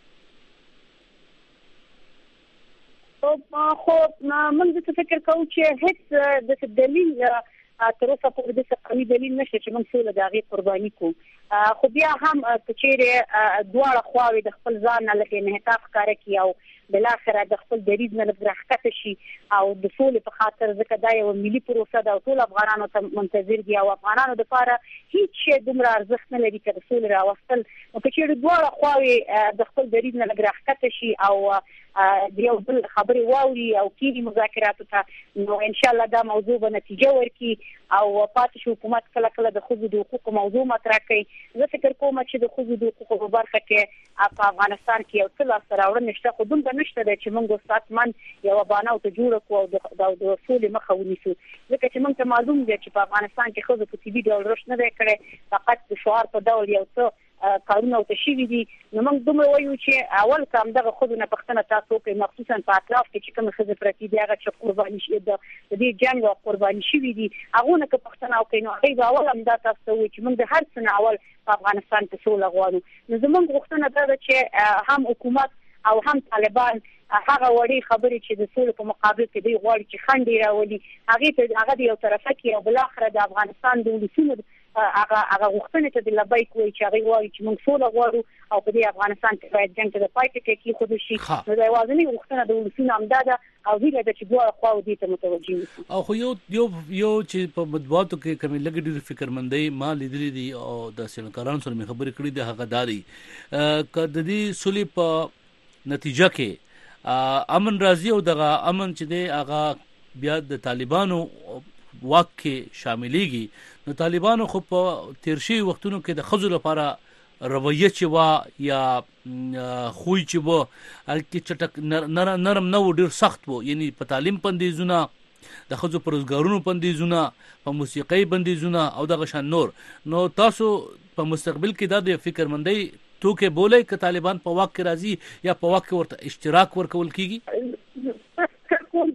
خو موږ څه فکر کوو چې هیڅ د دلیل تر اوسه پورې د قوي دلیل نشته چې موږ ټول د هغې قرباني کوو خو بیا هم کچېرې دواړه خواوې د خپل ځان نه لکه انعطاف ښکاره کړي او بل اخر د خپل دریض نه راښکته شي او د سولې په خاطر ځکه دا یو ملي پروسه ده او ټول افغانانو ته منتظر دي او افغانانو لپاره هیڅ شی دومره ارزښت نه لري چې د سولې راوستل نو کچېرې دواړه خواوې د خپل دریض نه راښکته شي او د یو بل خبرې واوري او کېږي مذاکراتو ته نو ان شاء الله دا موضوع به نتیجه ورکړي او پاتې شي حکومت کله کله د ښځو د حقوقو موضوع مطرح کوي زه فکر کوم چې د ښځو د حقوقو په برخه کې په افغانستان کې یو څه لاسته راوړنې شته خو دومره نشته دی چې موږ ساتمن یو بانه ته جوړ کړو او د سولې مخه ونیسو ځکه چې موږ ته معلوم دی چې په افغانستان کې ښځو په طبي ډول رشد نه دی کړی فقط د شعار په ډول یو څه کارونه او تشویق دي نو موږ دومره وایو چې اول کوم دغه خودونه پښتنه تاسو کې مخصوصا په اطراف کې چې کوم خزه پرتی دی هغه چې قرباني شي د دې جنگ او قرباني شي دي هغه نه که پښتنه او کینو هغه اول هم دا تاسو وایي چې موږ د هر څه اول په افغانستان کې سوله غواړو نو زموږ غوښتنه دا ده چې هم حکومت او هم طالبان هغه وړي خبرې چې د سولې په مقابل کې دی غواړي چې خنډ راولي هغه د یو طرفه کې او بل اخر د افغانستان د ولسونو هغه غوښتنې ته د لبیک وایي چې هغه وایي چې موږ سوله غواړو او په دې افغانستان کې باید جنګ ته د پای ټکی کېښودل شي نو د یوازینۍ غوښتنه د ولسونو همدا ده او هیله ده چې دواړه خواوې دې ته متوجه وي او خو یو چې په مطبوعاتو کې کومې لږ ډېرې فکرمندۍ ما لیدلې دي او د څېړنکارانو سره مې خبرې کړې دي هغه دا دي که د دې سولې په نتیجه کې امن راځي او دغه امن چې دی هغه بیا د طالبانو واک کې شاملېږي نو طالبانو خو په تیر شوي وختونو کې د ښځو لپاره رویه چې وه یا خوی چې وه هغې کې چټک نرم نه و ډېر سخت و یعنی په تعلیم بندیزونه د ښځو په روزګارونو بندیزونه په موسیقۍ بندیزونه او دغه شان نور نو تاسو په مستقبل کې دا د فکرمندۍ توکې بولئ که طالبان په واک کې راځي یا په واک کې ورته اشتراک ورکول کېږي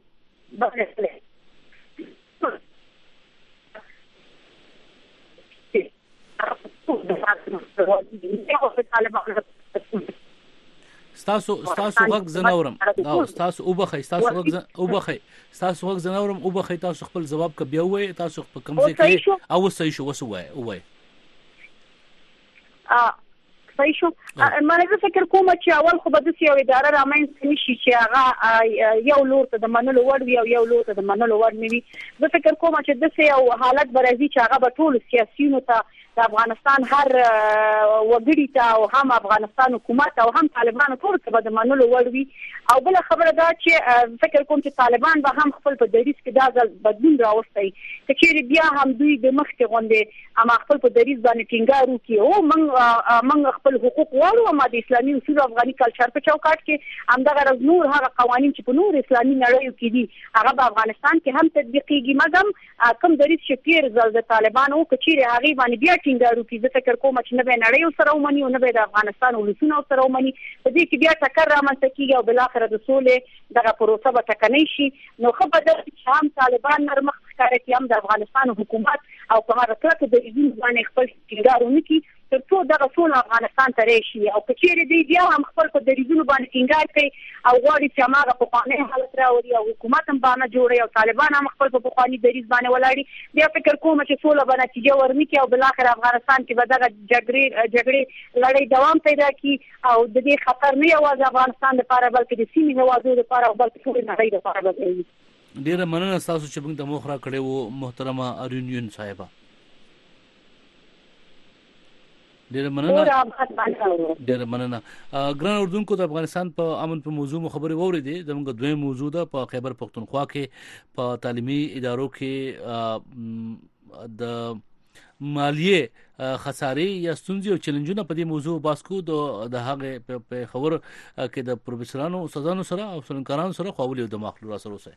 ستاسو غږ زناورم او ستاسو وبخي ستاسو غږ زناورم وبخي تاسو خپل جواب ک بیا وای تاسو په کوم ځای کې او صحیح شو وسوای صحیح شو مله فکر کوم چې اول خو به د یو اداره رامنځته نشي چې هغه یو لور ته د منلو وړ وي او یو لور ته د منلو وړ نه وي زه فکر کوم چې د یو حالت برازي چې هغه به ټول سیاسيونو ته د افغانستان هر وګړي ته او هم افغانستان حکومت او هم طالبان ټول ته به د منلو وړ وي او بل خبره دا چې فکر کوم چې طالبان به هم خپل په دریض کې دا ځل بدلون راوستي چې بیا هم دوی د مخکې غونډې اما خپل په دریض باندې ټینګار وکړي او موږ خپل حقوق غواړو اما د اسلامي اصول افغاني کلچر په چوکاټ کې همدغه نور هغه قوانين چې په نور اسلامي نړیو کې دي هغه په افغانستان کې هم تطبیقيږي مګم کوم دریض چې پیر ځل د طالبانو کچېره هغه باندې بیا ټینګار وکړي زه فکر کوم چې نه به نړیو سره ومني او نه به د افغانستان ولسونو سره ومني په دې کې بیا ټکر رامنځته کیږي او بل اخر د سولې دغه پروسه به ټکنۍ شي نو خو به د هم طالبان نرمخ ښکاره کوي هم د افغانستان حکومت او کومه راکړه د دې باندې خپل ټینګار ونکړي تر څو دغه ټول افغانستان ته راشي او کچېره دی بیا هم خپل په دریزونو باندې ټینګار کوي او غواړي چې هغه په قانوني حالت راوړي او حکومت هم باندې جوړي او طالبان هم خپل په قانوني دریز باندې ولاړي بیا فکر کوم چې سوله به نتیجه ورنکړي او بل اخر افغانستان کې به دغه جګړې لړۍ دوام پیدا کړي او د دې خطر نه یوازې افغانستان لپاره بلکې د سیمې هیوادونو لپاره او بلکې ټول نړۍ لپاره به وي ډیره مننه تاسو چې موږ ته موخره کړې وو محترمه ارینیون صاحبہ. ډیره مننه ګران اردوونکو. د افغانستان په امن په موضوع مو خبرې وورېدې. زموږ دویم موضوع ده په خیبر پختونخوا کې په تعلیمي ادارو کې د مالیه خسارې یا ستونزې او چیلنجونه په دې موضوع بحث کوو. د هغه په خبر کې د پروفیسورانو استادانو سره او څېړونکو سره خواولې د مخلوق سره اوسه.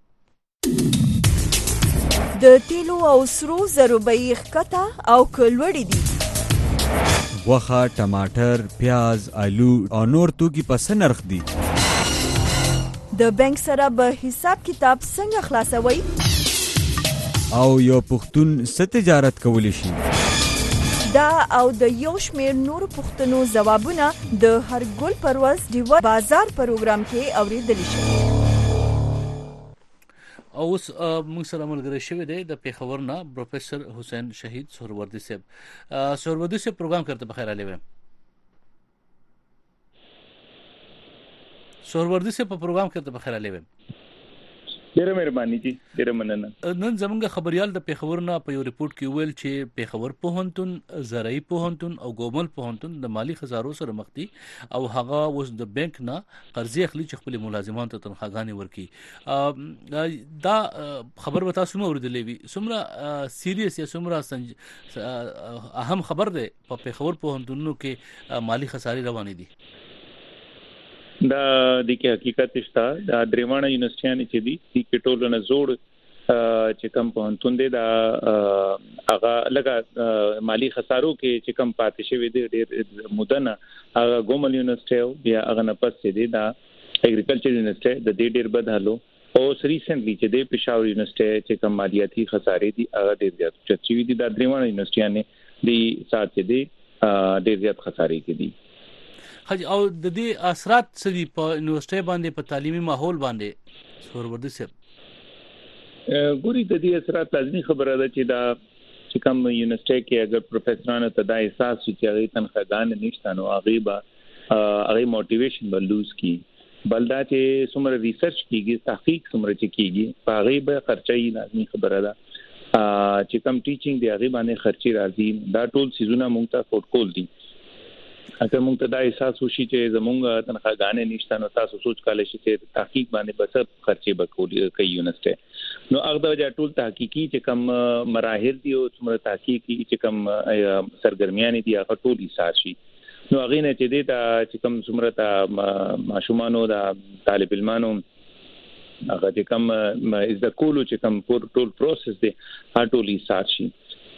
د تیلو او سرو زرو بیې ښکته او کلوړې دي. غوښه، ټماټر، پیاز، آلو او نور توکي په څه نرخ دي؟ د بانک سره به حساب کتاب څنګه خلاصوي؟ او یو پښتون څه تجارت کولی شي؟ دا او د یو شمېر نورو پوښتنو ځوابونه د هر ګل پر ورځ ډیوه بازار پروګرام کې اورېدلی شي. او اوس موږ سره ملګری شوی دی د پیښور نه پروفیسور حسین شهید سهروردی صاحب. سهروردی صاحب پروګرام کرتے بخیر علی ویم. سهروردی صاحب په پروګرام کرتے بخیر علی ویم. ډیره مهرباني جی، ډیره مننه. نن زمونږ خبريال د پیښور نه په یو ریپورت کې ویل چې پیښور پوهنتون، زراعي پوهنتون او ګومل پوهنتون د مالی خسارو سره مخ دي او هغه اوس د بانک نه قرضې اخلي چې خپل ملازمان ته تنخواګانې ورکړي. دا خبر به تاسو مو اوریدلې وي. څومره سیریس یا څومره اهم خبر ده په پیښور پوهنتونونو کې مالی خسارې روانې دي؟ دا د کې حقیقت شته. دا دریوانه یونیورسيټیانه چې دي د کټولو نه جوړ چې کم پوهنتون دي دا هغه لګه مالی خسارو کې چې کم پاتې شوی دي ډېر مدنه هغه ګومل یونیورسيټي بیا هغه نه پس دي دا اګریکلچر یونیورسيټي د دې ډېر بد حالو او ریسنټلی چې د پېښور یونیورسيټي چې کم مالیاتي خسارې دي هغه ډېر زیات چچوي دي. دا دریوانه یونیورسيټیانه دي سات دي ډېر زیات خسارې کې دي. او د دې اثرات سړي په یونیورسيټي باندې په تعلیمي ماحول باندې سهروردی صاحب ګوري د دې اثرات لازمي خبره ده چې دا چې کوم یونیورسيټي کې اگر پروفیسورانو ته دا احساس شي چې هغه تنخواګان نشته نو هغه موټیویشن به لوز کی بلدا چې څومره ریسرچ کیږي تحقیق څومره کیږي هغه به خرچي لازمي خبره ده چې کوم ټیچینګ دی هغه باندې خرچي راځي. دا ټول سيزونه مونږ ته فورټ کول دي. اګه مونږ ته دا احساس وشي چې زمونږ تنخواګانې نشته نو تاسو سوچ کولای شئ چې تحقیق باندې بس خرچي وکړي کوي یونیورسيټي نو هغه د ټول تحقیقي چې کم مراحل دي او څومره تحقیقي چې کم سرګرمیان دي هغه ټول حساب شي نو هغه نه چې دا چې کم څومره تا ماشومانو دا طالب علمانو هغه چې کم از د کولو چې کم ټول پروسس دی هغه ټول حساب شي.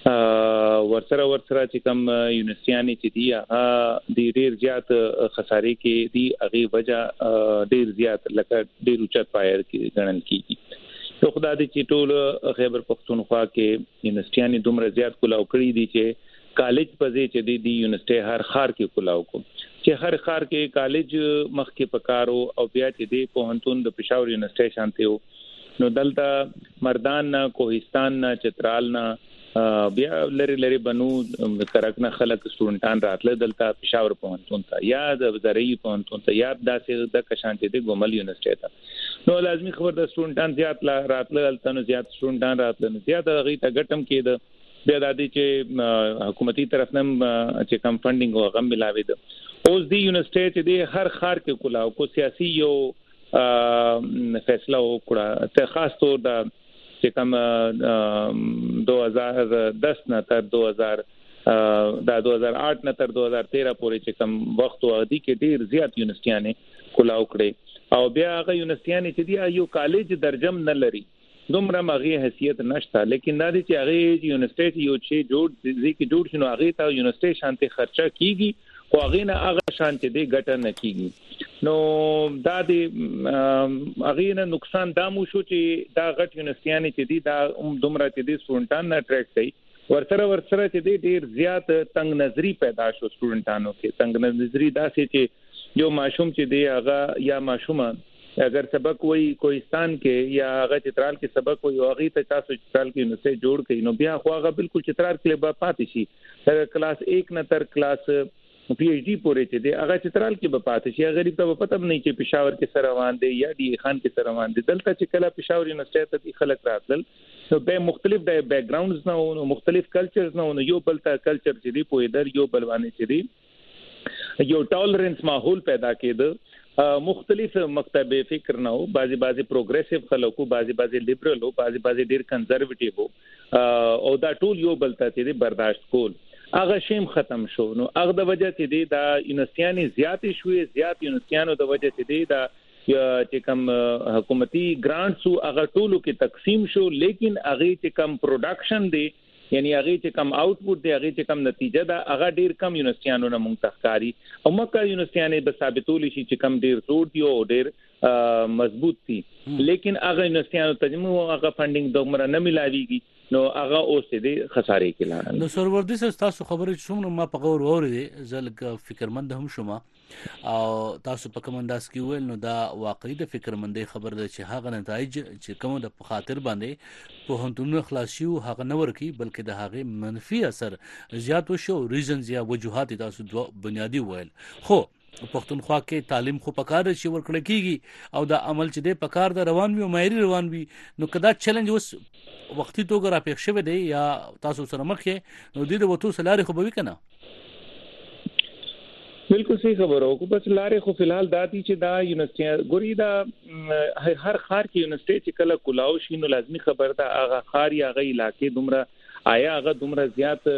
ورسره چې کوم یونیورسيټیانه چې دی هغه د ډیر زیات خسارې کې دی هغه وجہ ډیر زیات لکه ډیر اوچت پایر کې ګڼل کیږي. یو خدای دې چې ټول خیبر پختونخوا کې یونیورسيټیانه دومره زیات کولاو کړی دي چې کالج په ځای چې دی یونیورسيټي هر خار کې کولاو کو چې هر خار کې کالج مخ کې پکارو او بیا چې دی پوهنتون د پېښور یونیورسيټي شانته نو دلته مردان نه کوهستان نه چترال نه بیا لری بنو کرکنا خلک سټوډنټان راتله دلته پېښور پوهنتون ته یا د زراعي پوهنتون ته یا داسې د کشانته دي ګومل یونیورسيټي ته نو لازمي خبر د سټوډنټان زیات راتله دلته نو زیات سټوډنټان راتله نو زیات غي ته ګټم کې د بیا د دې چې حکومتي طرف نه چې کم فندینګ او غم ملاوي ده اوس دی یونیورسيټي چې د هر خار کې کولاو کو سیاسي یو فیصله وکړه ته خاص طور د چې کوم 2010 نه تر 2008 نه تر 2013 پورې چې کوم وخت وادي کې ډیر زیات یونیورسيټیانه کولاو کړي او بیا هغه یونیورسيټیانه چې دی یو کالج درجم نه لري دومره مغي حیثیت نشته لیکن دا چې هغه یونیورسيټي یو چې جوړ شنو هغه ته یونیورسيټي شانته خرچه کیږي خو هغه نه هغه شانته دی ګټه نه کیږي نو دا د هغه نه نقصان دا مو شو چې دا غټ یونیورسيټیانه چې دی دا دومره چې دی سټوډنټان نه اټریکټ کوي ورسره چې دی ډیر زیات تنگ نظری پیدا شو سټوډنټانو کې تنگ نظری دا چې یو ماشوم چې دی هغه یا ماشومه اگر سبق وای کوهستان کې یا هغه چترال کې سبق وای هغه ته تاسو چترال کې نو سه جوړ کړئ نو بیا خو هغه بالکل چترال کې به پاتې شي تر کلاس 1 نه تر کلاس پی ایچ डी پورې چې دی هغه چترال کې به پاتې شي غریب ته پته نه چې پېښور کې سره روان دي یا ډي خان کې سره روان دي دلته چې کله پېښور یونیورسيټي ته خلک راتل نو به مختلف د بیک گراوندز نه او مختلف کلچرز نه یو بل ته کلچر چې دی په در یو بل باندې چې دی یو ټالرنس ماحول پیدا کېده مختلف مکتب فکر نه او بعضي پروګریسیو خلکو بعضي لیبرل او بعضي ډیر کنزرویټیو او دا ټول یو بل ته چې برداشت کول هغه شیم ختم شو نو هغه د وجه چې دی دا یونیورسيټي زیاتې شوې زیات یونیورسيټانو د وجه چې دی دا چې کوم حکومتي ګرانټس هغه ټولو کې تقسیم شو لیکن هغه چې کوم پروډکشن دی یعنی هغه چې کوم آوټپوټ دی هغه چې کوم نتیجه ده هغه ډیر کم یونیورسيټانو نه مونږ تخکاری او مکه یونیورسيټانو به ثابتول شي چې کوم ډیر زور دی او ډیر مضبوط دي لیکن هغه یونیورسيټانو تجمو هغه فندینګ دومره نه ملاويږي نو هغه اوس دې خسارې کې لاړل نو سروردي تاسو خبرې څومره ما په غور اورې زلک فکرمند هم شوم او تاسو په کوم انداز کې ویل نو دا واقعي د فکرمندۍ خبر ده چې هغه نتایج چې کوم د خاطر باندې په هنتونو خلاصي او هغه نور کی بلکې د هغه منفي اثر زیات وشو ریزنز یا وجوهات تاسو دوه بنیادی ویل خو پښتونخوا کې تعلیم خو پکار شي ورکړل کیږي او دا عمل چې د پکار د روان وي او مایری روان وي نو کدا چیلنج اوس وختي توګه را پېښ شوی دی یا تاسو سره مخ کې نو د وته سلاري خو به کنه بالکل صحیح خبرو کو بس لارې خو فلحال داتي چې دا یونیورسيټي ګوري دا هر خار کې یونیورسيټي چې کله کولاو شي نو لازمی خبر ده هغه خار یا هغه علاقې دومره آیا هغه دومره زیات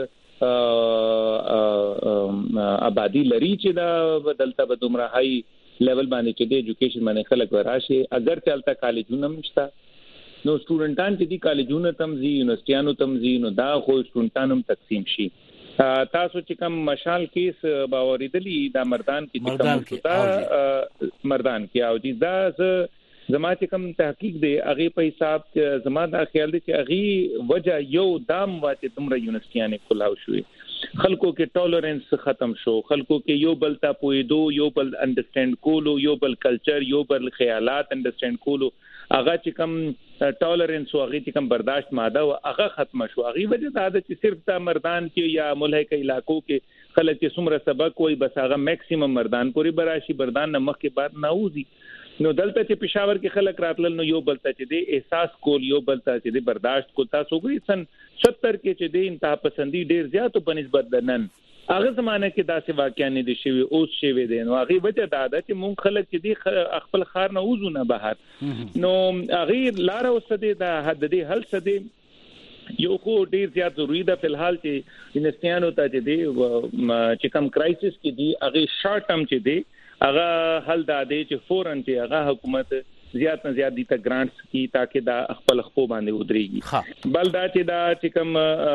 آبادی لري چې دا بدلته به دومره هاي لیول باندې چې د ایجوکیشن باندې خلک وراشي اگر چلتا کالجونه مشتا نو سټوډنټان چې دي کالجونه تمزي یونیورسيټانو تمزي نو دا خو سټوډنټانو تقسیم شي تاسو چې کوم مشال کیس باوریدلی دا مردان کې مردان کې او دي دا زما چې کوم تحقیق دی هغه په حساب زما دا خیال دی چې هغه وجہ یو دام واته تمره یونیورسيټانه کلاو شوې خلکو کې ټالرنس ختم شو خلکو کې یو بل ته پویدو یو بل انډرستانډ کولو یو بل کلچر یو بل خیالات انډرستانډ کولو هغه چې کوم ټالرنس او هغه چې کوم برداشت ماده او هغه ختم شو هغه وجہ دا چې صرف تا مردان کې یا ملحق علاقو کې خلک چې څومره سبق وای بس هغه میکسیمم مردان پوری براشي مردان نه مخ کې بعد ناوزي نو دلته چې پېښور کې خلک راتلل نو یو بل ته چې د احساس کول یو بل ته چې د برداشت کول تاسو ګورئ سن 70 کې چې د انتها پسندي ډیر زیات په نسبت د نن هغه زمانه کې داسې واقعیا نه دي شوی اوس شوی دي نو هغه وجه دا ده چې مونږ خلک چې د خپل خار نه وځو نه بهر نو هغه لار اوسه د حد دي حل څه یو خو ډیر زیات ضروری ده په الحال چې یونیورسيټانو ته چې دی چې کوم کرایسس کې دی هغه شارټ ټرم چې دی هغه حل دا دی چې فورن چې هغه حکومت زیات نه زیات دي ته ګرانټس کی تاکي دا خپل خپل باندې ودرېږي بل دا چې کوم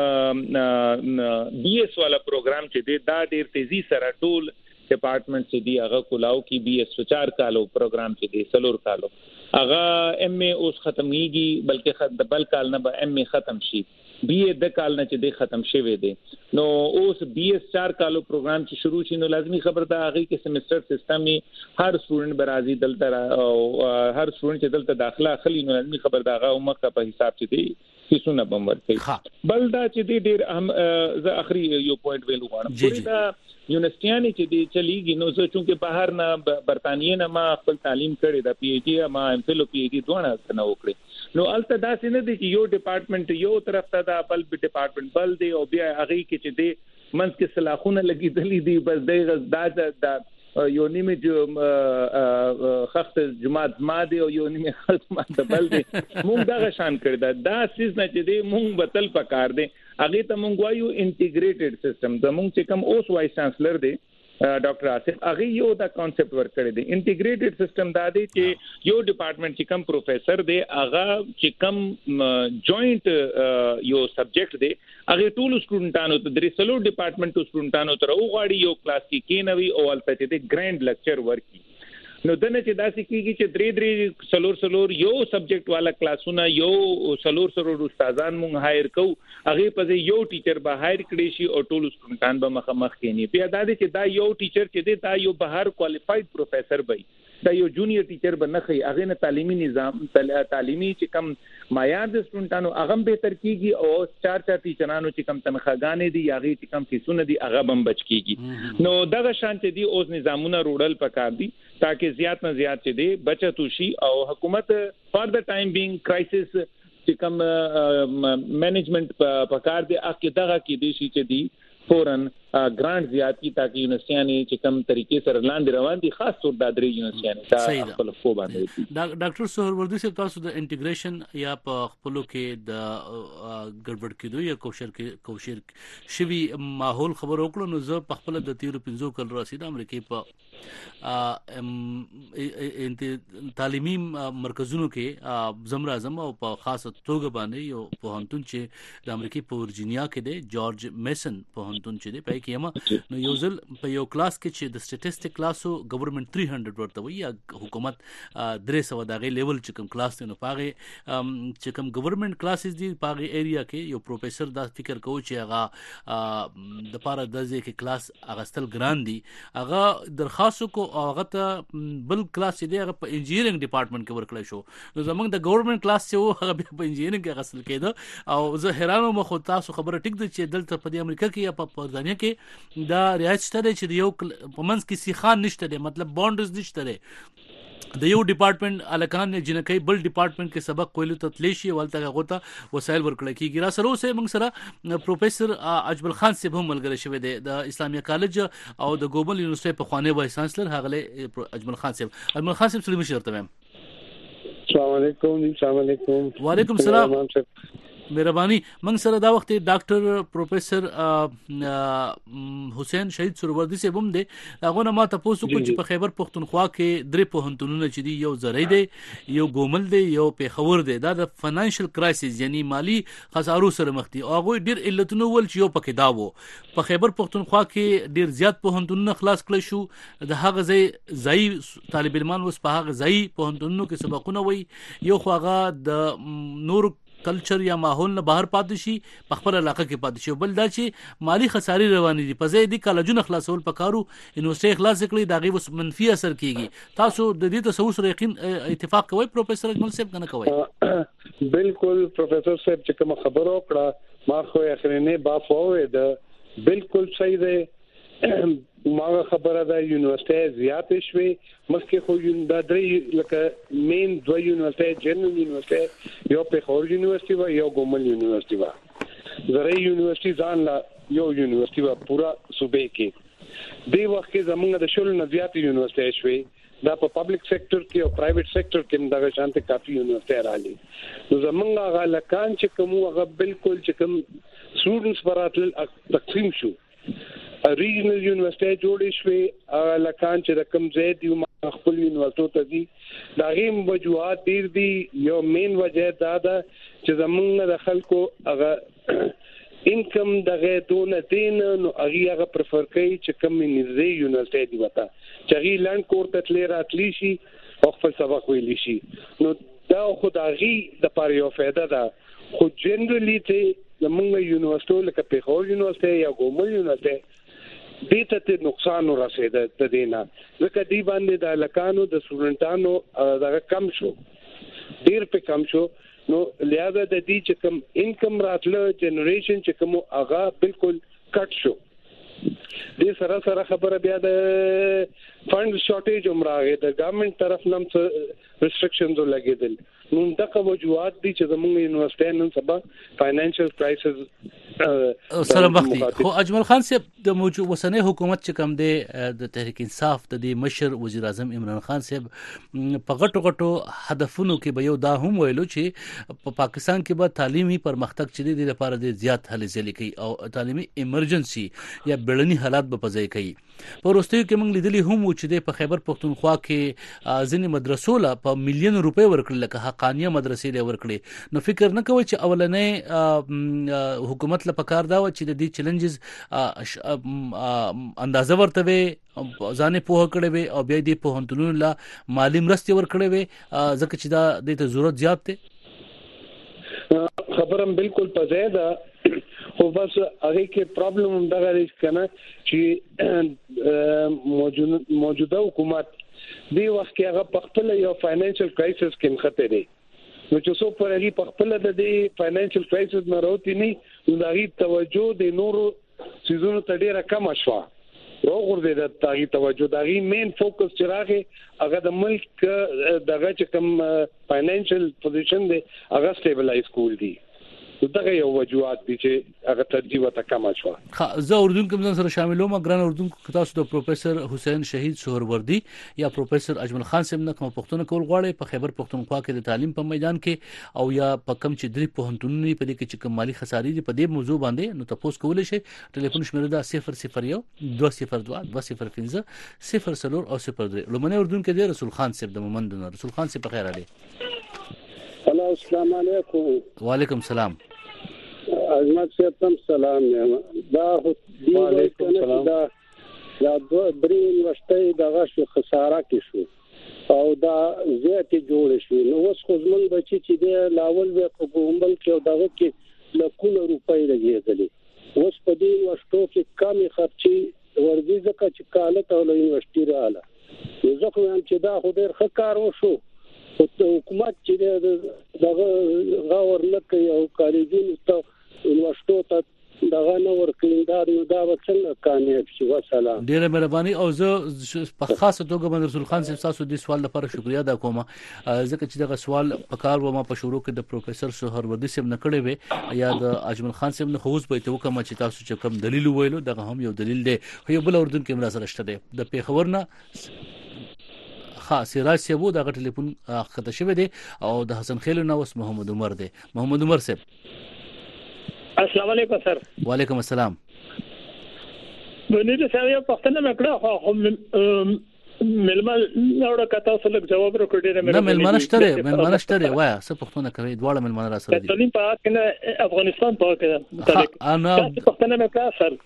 بي اس والا پروګرام چې دی دا ډیر تیزی سره ټول ډپارټمنټ چې دی هغه کولاو کی بي اس 4 کالو پروګرام چې دی سلور کالو هغه ام ای اوس ختميږي بلکې بل کال نه به ام ای ختم شي بی ای د کال نه چې دی ختم شوی دی نو اوس بی اس 4 کالو پروګرام چې شروع شي نو لازمی خبر ده هغه کې سیمستر سیستم هر سټوډنټ برازي دلته او هر سټوډنټ چې دلته داخله اخلي نو لازمی خبر ده هغه عمر په حساب چې دی فیسونه بمور کوي بل دا چې دی ډیر اهم ز اخري یو پوینټ ویل غواړم دا یونیورسيټي چې دی چلیږي نو زه چونکه بهر نه برتانیې نه ما خپل تعلیم کړی دا پی ایچ ډی ما ام فل او پی ایچ ډی دوه نه وکړي نو الته دا څنګه دی چې یو ډپارټمنټ یو طرف ته دا بل ډپارټمنټ بل دی او بیا هغه کې چې دی منځ کې سلاخونه لګیدلې دي بس دی غزدا یو نیمه خخت جماعت ماده او یو نیمه خدمت بل دی مونږ دا شان کړی دا سیس نه چې دی مونږ بتل پکار دی هغه ته مونږ وایو انټیګریټډ سیستم زمونږ چې کوم اوس وایس چانسلر دی ډاکټر آصف هغه یو دا کانسپټ ورک کړی دی انټیګریټډ سیستم دا دی چې یو ډپارټمنټ چې کوم پروفیسور دی هغه چې کوم جوائنټ یو سبجیکټ دی هغه ټول سټوډنټانو ته درې سلو ډپارټمنټو سټوډنټانو ته وغواړي یو کلاس کې کینوي او البته چې ګرانډ لیکچر ورکي نو دنه چې داسې کیږي چې درې سلور یو سبجیکټ والا کلاسونه یو سلور استادان مونږ هایر کو هغه په یو ټیچر به هایر کړي شي او ټول سټوډنټان به مخ کینی بیا دا چې دا یو ټیچر چې دا یو بهر کوالیفاید پروفیسور وي دا یو جونیئر ټیچر به نه خي هغه نه تعلیمي نظام تعلیمي چې کم معیار د سټوډنټانو هغه به تر کیږي او چار ټیچرانو چې کم تنخواګانې دي هغه چې کم فیسونه دي هغه بم بچ کیږي نو دغه شانت دي اوس نظامونه روډل پکار دي تاکي زیات نه زیات چې دي بچت وشي او حکومت فار د ټایم بینګ کرایسس چې کم مینجمنٹ پکار دي اګه دغه کې دي چې دي فورن ګرانټ زیات کی تاکي یونیورسيټي چې کوم طریقې سره لاندې روان دي خاص طور د درې یونیورسيټي دا خپل خو باندې ډاکټر سهر وردی صاحب تاسو د انټیګریشن یا په خپلو کې د ګډوډ کېدو یا کوشر شوی ماحول خبر وکړو نو زه په خپل د 15 کال رسید امریکای په تعلیمي مرکزونو کې زمرا اعظم او په خاصه توګه باندې یو پوهنتون چې د امریکای په ورجینیا کې دی جورج میسن پوهنتون چې دی په کې ما نو یو ځل په یو کلاس کې چې د سټټیسټیک کلاسو ګورنمنت 300 ورته وي یا حکومت 300 دغه لیول چې کوم کلاس دی نو پاغه چې کوم ګورنمنت کلاسز دي پاغه ایریا کې یو پروفیسور دا فکر کوي چې هغه د پاره د ځکه کلاس اغستل ګران دي هغه درخواست کو هغه ته بل کلاس دی هغه په انجینیرینګ ډپارټمنټ کې ورکړی شو نو زمونږ د ګورنمنت کلاس چې هغه په انجینیرینګ کې غسل کېده او زه حیرانو مخ تاسو خبره ټیک ده چې دلته په امریکا کې یا په برتانیا کې دا ریاض شته چې یو پمنس کې سیخان نشته دی مطلب بانډز نشته دی د یو ډپارټمنټ الکان جنکې بل ډپارټمنټ کې سبق ویلو ته تلیشي ولته غوته وسایل ورکړل کیږي را سره اوسه موږ سره پروفیسور اجمل خان صاحب هم ملګری شوی دی د اسلامیه کالج او د ګوبل یونیورسيټي په خوانې وای چانسلر هغه اجمل خان صاحب سلام شرطه مم السلام علیکم وعلیکم السلام مهرباني موږ سره دا وخت ډاکټر پروفیسور حسین شهید سروردی صاحب هم دی هغه نه ما تاسو کو چې په خیبر پختونخوا کې درې پوهنتونونه چې دی یو زری دی یو ګومل دی یو پیښور دی دا د فینانشل کرایسس یعنی مالی خسارو سره مخ دي هغه ډیر علتونه ول چې یو پکې دا وو په خیبر پختونخوا کې ډیر زیات پوهنتونونه خلاص کړل شو د هغه ځای طالب علمان وس په هغه ځای پوهنتونونو کې سبقونه وي یو خو هغه د نور کلچر یا ماحول نه بهر پاتې شي په خپل علاقه کې پاتې شي بل دا چې مالی خساري روانې دي په ځای دي کالجونه خلاصول پکارو یونیورسيټي خلاص کړي دا غي وس منفي اثر کیږي تاسو د دې تصور سره یقین اتفاق کوئ پروفیسور اجمل صاحب کنه کوئ بالکل پروفیسور صاحب چې کوم خبرو کړه ما خو اخرینه بافوې ده بالکل صحیح ده ما خبره ده یونیورسيټي زیات شوي مخکې خو د درې لکه مین دوه یونیورسيټي جنرال یونیورسيټي یو په خور یونیورسيټي و یو ګومل یونیورسيټي و زری یونیورسيټي ځان لا یو یونیورسيټي و پورا صوبې کې دی وخت کې زمونږ د شول نه زیات یونیورسيټي شوي دا په پبلک سېکټر کې او پرایویټ سېکټر کې دا شانته کافي یونیورسيټي رالي نو زمونږ هغه لکان چې کوم هغه بالکل چې کوم سټوډنټس براتل تقسیم شو ریجنل یونیورسيټي جوړې شوې لکان چې رقم زید یو خپل یونیورسيټو ته دي دا غیم وجوهات ډیر دي یو مین وجه دا ده چې زمونږ د خلکو هغه انکم دغه دونه دین نو هغه پرفر کوي چې کم نږدې یونیورسيټي دی وتا چې هغه لاند کورت تللی راتلی شي او خپل سبق ویلی شي نو دا خدایي د پاره یو فائدہ ده خو جنرالي ته زمونږ یونیورسيټو لکه په خور یونیورسيټي یا ګومل یونیورسيټي دې ته نقصان ورسېده د دینه ځکه دی باندې د لکانو د سټوډنټانو دا کم شو ډیر په کم شو نو لہذا د دې چې کم انکم راتله جنریشن چې کوم هغه بالکل کټ شو دې سره خبره بیا د فند شارټیج عمره د ګورنمنت طرف نم ریستریکشنز لګیدل نو دغه وجوهات دي چې زموږ یونیورسيټي نن سبا فاینانشل کرایسس سره وختي خو اجمل خان صاحب د موجود وسنۍ حکومت چې کوم دی د تحریک انصاف د دې مشر وزیر اعظم عمران خان صاحب په غټو هدفونو کې به یو دا هم ویلو چې په پاکستان کې به تعلیمي پرمختګ چې د لپاره د زیات هلې ځلې کوي او تعلیمي ایمرجنسي یا بیړني حالات به پځای کوي په وروستیو کې موږ لیدلي هم چې په خیبر پختونخوا کې ځینې مدرسو له په میلیون روپۍ ورکړل لکه حقانیه مدرسې له ورکړي نو فکر نه کوي چې اولنې حکومت له پکار دا و چې د دې چیلنجز اندازه ورته وي ځانې پوهه کړې وي او بیا دې پوهنتونونو له مالی مرستې ورکړې وي ځکه چې دا د ته ضرورت زیات دی خبرم بالکل پځه ده خو بس هغه کې پرابلم دغه لري کنه چې موجوده حکومت دی وخت کې هغه په خپل یو فاینانشل کرایسس کې مخته دی نو چې څو پر هغه په خپل د دې فاینانشل کرایسس نه راوتی نه نو دغه توجه د نورو سيزونو ته ډیره کم شوه وګورئ د تاغي توجه دغه مین فوکس چې راغی هغه د ملک دغه چې کوم فاینانشل پوزیشن دی هغه سټیبلایز کول دي دغه یو وجوهات دي چې هغه ترجیح ته کم شوه زه اردن کوم سره شاملوم ګران اردن تاسو د پروفیسور حسین شهید سهروردی یا پروفیسور اجمل خان سیم نه کوم پښتون کول غواړي په خیبر پښتونخوا کې د تعلیم په میدان کې او یا په کم چې درې پوهنتونونو په دې کې چې کوم مالی خسارې دي په دې موضوع باندې نو تاسو کولای شئ ټلیفون شمیره دا 001 202 205 0 او 03 لمنه اردن کې د رسول خان سیم د مومند رسول خان سیم په خیر علي السلام علیکم وعلیکم السلام عظمت صاحب سلام دا وعلیکم السلام دا درې یونیورسيټي دغه شو خساره کې شو او دا زیاتې جوړ شو نو اوس خو زمونږ بچي چې دی لاول به په ګومبل کې او دغه کې لکونه روپۍ لګېدلې اوس په دې یونیورسيټو کې کمی خرچي ورځي ځکه چې کاله ته له یونیورسيټي رااله نو زه خو چې دا خو ډېر ښه کار وشو حکومت چې دغه غور لکه یو کالجونو ته یونیورسيټو ته دغه نو ورکیندار نو دا وڅنګه کامیاب شي وسلام ډیره مهرباني او زه په خاصه توګه باندې رسول خان صاحب تاسو د سوال لپاره شکریا ادا کوم ځکه چې دغه سوال په کار و ما په شروع کې د پروفیسور سهروردی صاحب نه کړی وي یا د اجمل خان صاحب نه خوښ به ته کوم چې تاسو چې کوم دلیل ویلو دغه هم یو دلیل دی خو یو بل اردن کې مرا سره شته دی د پیښور نه سراج سیبو دغه ټلیفون خطه شوی دی او د حسن خیل نو اوس محمد عمر دی محمد عمر صاحب السلام علیکم سر وعلیکم السلام بنې ته یو پښتنه مکړه خو ملما نوړه کته سره جواب ورکړی نه ملمانه شته وای څه پښتنه کوي دواړه ملمانه را سره دي تعلیم په حق نه افغانستان په حق ده انا پښتنه مکړه سر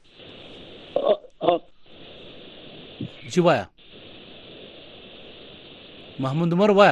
جی وای محمد عمر وای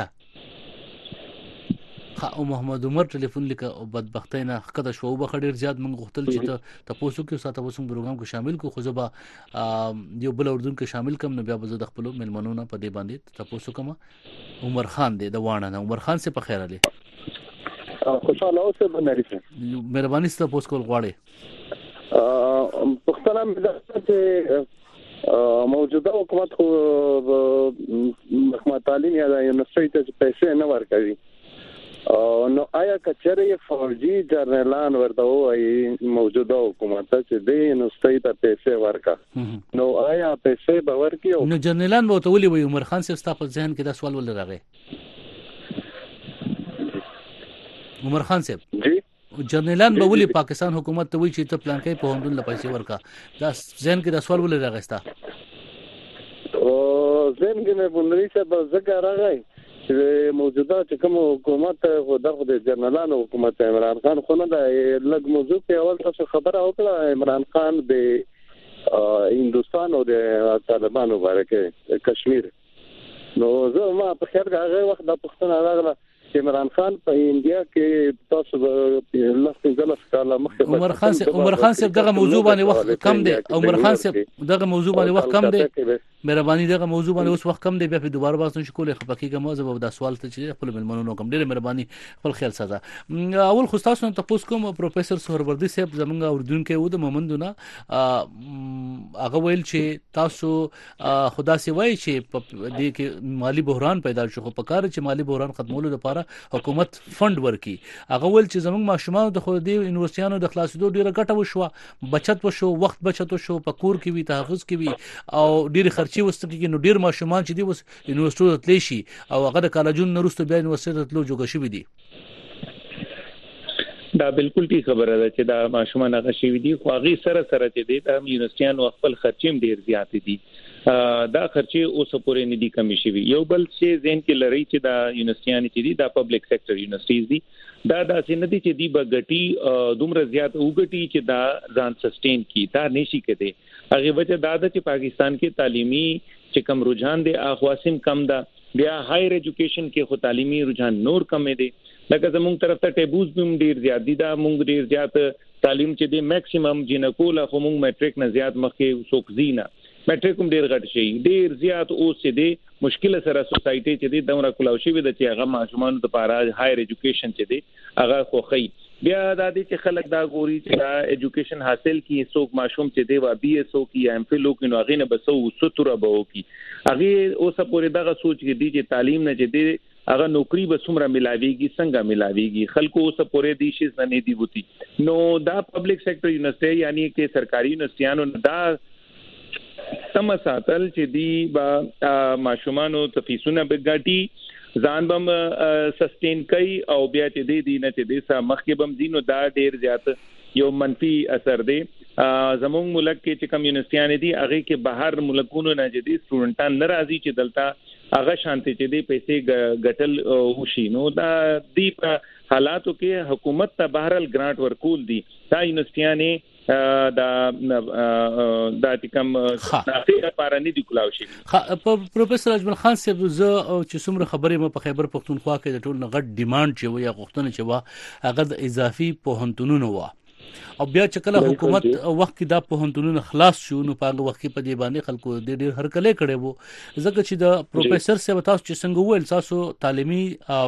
او محمد عمر ټلیفون لیکه او بدبختۍ نه خکته شو به خډیر زیات من غوښتل چې تاسو کې ساته وسم پروګرام کې شامل کو خو زبا یو بل اردن کې شامل کم نو بیا به د خپل ملمنونو په دې باندې تاسو کوم عمر خان دی د وانه نه عمر خان سے په خیر علي خوشاله اوسه بنري مهرباني ستاسو پوس کول غواړي پښتنه مدرسه موجوده حکومت خو محکمه تعلیم یا د یونیورسيټي ته پیسې نه ورکوي نو آیا کچره فوجي جنرالان ورته وایي موجوده حکومت چې د یونیورسيټي ته پیسې ورکا نو آیا پیسې به ورکي نو جنرالان به ته ولي وي عمر خان صاحب تاسو ذهن کې دا سوال ول راغی عمر خان صاحب جی جنرالان به ولي پاکستان حکومت ته وایي چې ته پلان کې په هندون له پیسې ورکا دا ذهن کې دا سوال ول راغستا او ذهن کې مې بندري صاحب ذکر راغی چې موجوده چې کوم حکومت خو د جنرالانو حکومت عمران خان خو نه د لګ موضوع په اول تاسو خبره وکړه عمران خان د هندستان او د طالبانو باره کشمیر نو زه ما په خیر هغه وخت د پښتون راغله عمران خان په انډیا کې تاسو لږ کاله مخکې عمر خان صاحب دغه موضوع باندې وخت کم دی عمر خان صاحب دغه موضوع باندې وخت کم دی مهرباني دغه موضوع باندې اوس وخت کم دی بیا په دوباره باسو شکول خپکیګه موضوع به د سوال ته چې خپل ملمنونو کوم ډیره مهرباني خپل خیال ساده اول خو تاسو ته پوس کوم پروفیسور سهروردی صاحب زمونږ اردن کې و د مومندونه هغه ویل چې تاسو خدا سي وای چې په دې کې مالی بحران پیدا شو خو په کار چې مالی بحران ختمولو لپاره حکومت فند ورکي هغه ول چې زموږ ماشومان د خو د یونیورسيټانو د خلاصېدو ډیره ګټه وشو بچت وشو وخت بچت وشو په کور کې وی تحفظ کې وی او ډیره خرچي وستګي کې نو ډیر ماشومان چې دی وس یونیورسيټو تللی شي او هغه د کالجون نورستو بیا یونیورسيټو تلو جوړ شي دي دا بالکل ټیک خبره ده چې دا ماشومان هغه شي دي خو هغه سره چې دی د یونیورسيټانو خپل خرچیم ډیر زیات دي دا خرچي اوس پورې نه دي کمی شي یو بل چې زین کې لري چې دا یونیورسيټي چې دي دا پبلک سېکټر یونیورسيټیز دي دا داسې نه دي چې دی بغټي دومره زیات وګټي چې دا ځان سسټین کی دا نشي کېده هغه وجه دا ده چې پاکستان کې تعلیمي چې کم رجحان دي اخواسم کم ده بیا هایر ایجوکیشن کې خو تعلیمي رجحان نور کم دي لکه زموږ طرف ته ټیبوز هم ډیر زیات دي دا موږ ډیر زیات تعلیم چې دی میکسیمم جنکو لا خو موږ میټریک نه زیات مخکې سوکزینا میټریک هم ډیر غټ شي ډیر زیات اوس چې دی مشکل سره سوسایټي چې دی دمر کولاو شي د چې هغه ماشومان د پاره هایر ایجوکیشن چې دی هغه خوخی بیا د دې چې خلک دا ګوري چې دا ایجوکیشن حاصل کی څوک ماشوم چې دی وا بي اس او کی ام فل او کی نو هغه نه بسو ستوره به او کی هغه اوس پورې دغه سوچ کې دی چې تعلیم نه چې دی هغه نوکری به څومره ملاويږي څنګه ملاويږي خلکو اوس پورې دي شي نه دی وتی نو دا پبلک سېکټر یونیورسيټي یعنی کې سرکاري یونیورسيټانو دا سم ساتل چې دی با ماشومانو ته فیسونه بغاټي ځان بم سسټین کوي او بیا چې دی نه چې دی سم مخکې بم دینو دا ډیر زیات یو منفي اثر دی زموږ ملک کې چې کم یونیورسيټي دي هغه کې بهر ملکونو نه چې دي سټوډنټان ناراضي چې دلته هغه شانتي چې دی پیسې ګټل وشي نو دا دی په حالاتو کې حکومت ته بهرل گرانټ ورکول دي دا یونیورسيټي دا کوم نافي لپاره نه دی کولاو شي پروفیسور اجمل خان صاحب زه چې څومره خبرې مې په خیبر پختونخوا کې د ټول غټ ډیماند چې وي غوښتنه چې وا هغه د اضافي پوهنتونونو وا او بیا چې کله حکومت وخت کې دا پوهنتونونه خلاص شو نو په هغه وخت کې په دې باندې خلکو د ډېر هرکلې کړي وو ځکه چې د پروفیسور صاحب تاسو چې څنګه ویل تاسو تعلیمي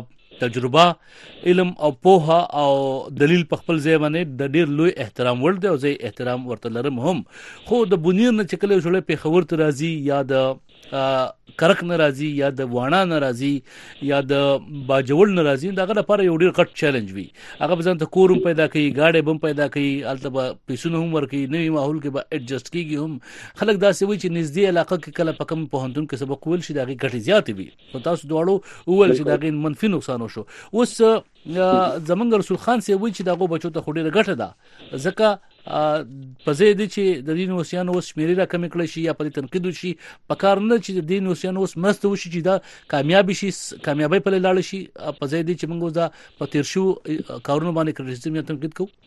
تجربه علم او پوها او دلیل په خپل ځای باندې د ډېر لوی احترام ورته دی او زه احترام ورته لرم هم خو د بنیر نه چې کله جوړه په خبر ته راځي یا د کرک ناراضي یا د وانا ناراضي یا د باجوړ ناراضي دا غره لپاره یو ډیر غټ چیلنج وي هغه ځان ته کوروم پیدا کوي گاډي بم پیدا کوي البته پیسونه هم ورکي نوې ماحول کې به ایڈجسټ کیږي هم خلک دا سوي چې نږدې علاقه کې کله پکم پوهنتون کې سبق ول شي دا غټي زیات وي او تاسو دواړو اول چې دا غي منفي نقصان وشو اوس زمنګ رسول خان سی وی چې دا غو بچو ته خډيره غټه ده ځکه په ځای دي چې د دین وسیانو اوس شمیرې را کم کړی شي یا په تنقید شي په کار نه چې د دین وسیانو اوس مرسته وشي چې دا کامیابی شي کامیابی په لاړ شي په ځای دي چې موږ دا په تیر شو کارونه باندې کریټیسزم یا تنقید کوو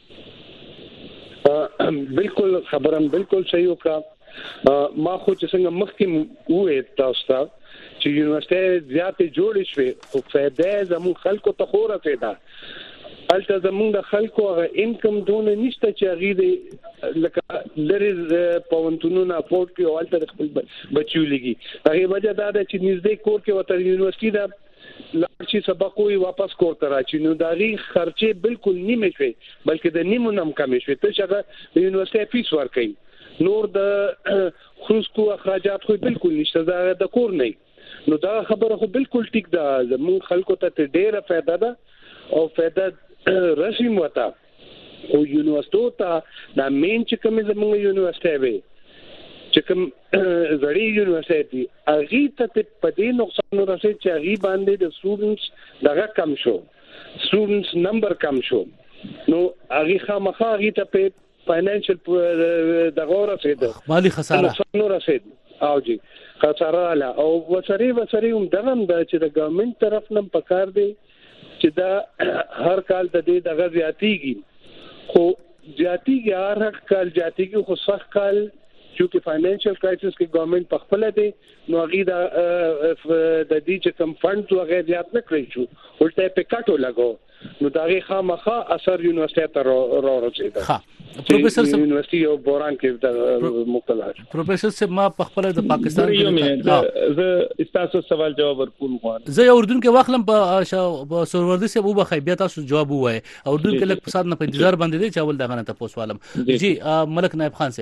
بالکل خبرم بالکل صحیح وکړه ما خو چې څنګه مخکې وې تاسو ته چې یونیورسيټي زیاتې جوړې شوې خو فائدې زموږ خلکو ته خو راځي الته زمونږ د خلکو هغه انکم دونه نشته چې هغه لکه لری پوهنتونونه افورد کوي او الته خپل بچو لګي هغه وجه دا ده چې نږدې کور کې وته یونیورسيټي دا لارچی سبق وي واپس کور ته راځي نو دا غي خرچه بالکل نیمه شوي بلکې د نیمو نم کم شوي ته چې هغه یونیورسيټي فیس ورکړي نور د خصوصي اخراجات خو بالکل نشته دا د کور نه نو دا خبره خو بالکل ټیک ده زموږ خلکو ته ډېره فائدہ ده او فائدہ رسم وتا او یونیورسيټو ته دا مین چې کوم زموږ یونیورسيټي وي چې کوم زړی یونیورسيټي هغه ته په دې نقصان ورسې چې هغه باندې د سټوډنټس دغه کم شو سټوډنټس نمبر کم شو نو هغه خامخا هغه ته په فاینانشل دغه ورسېد مالی خساره نو رسېد او جی خساره لا او وسري هم دغه چې د ګورنمنت طرف نم پکار دی چې دا هر کال د دې دغه زیاتیږي خو زیاتیږي هر کال زیاتیږي خو صح کال چې فاینانشل کرایسس کې ګورنمنت په خپل دی نو هغه د دې چې کم فند وغیرہ زیات نه کړی شو ولته په کټو لګو نو دا غي خامخا اثر یونیورسيټي ته راوړل ها پروفیسور صاحب یونیورسيټي او بوران کې د مختلف پروفیسور صاحب ما په خپل د پاکستان کې زه تاسو سوال جواب ورکول غواړم زه اردن کې واخلم په سروردي صاحب وبخې بیا تاسو جواب وای اردن کې لک فساد نه په انتظار باندې دي چاول دغه نه تاسو والم جی ملک نائب خان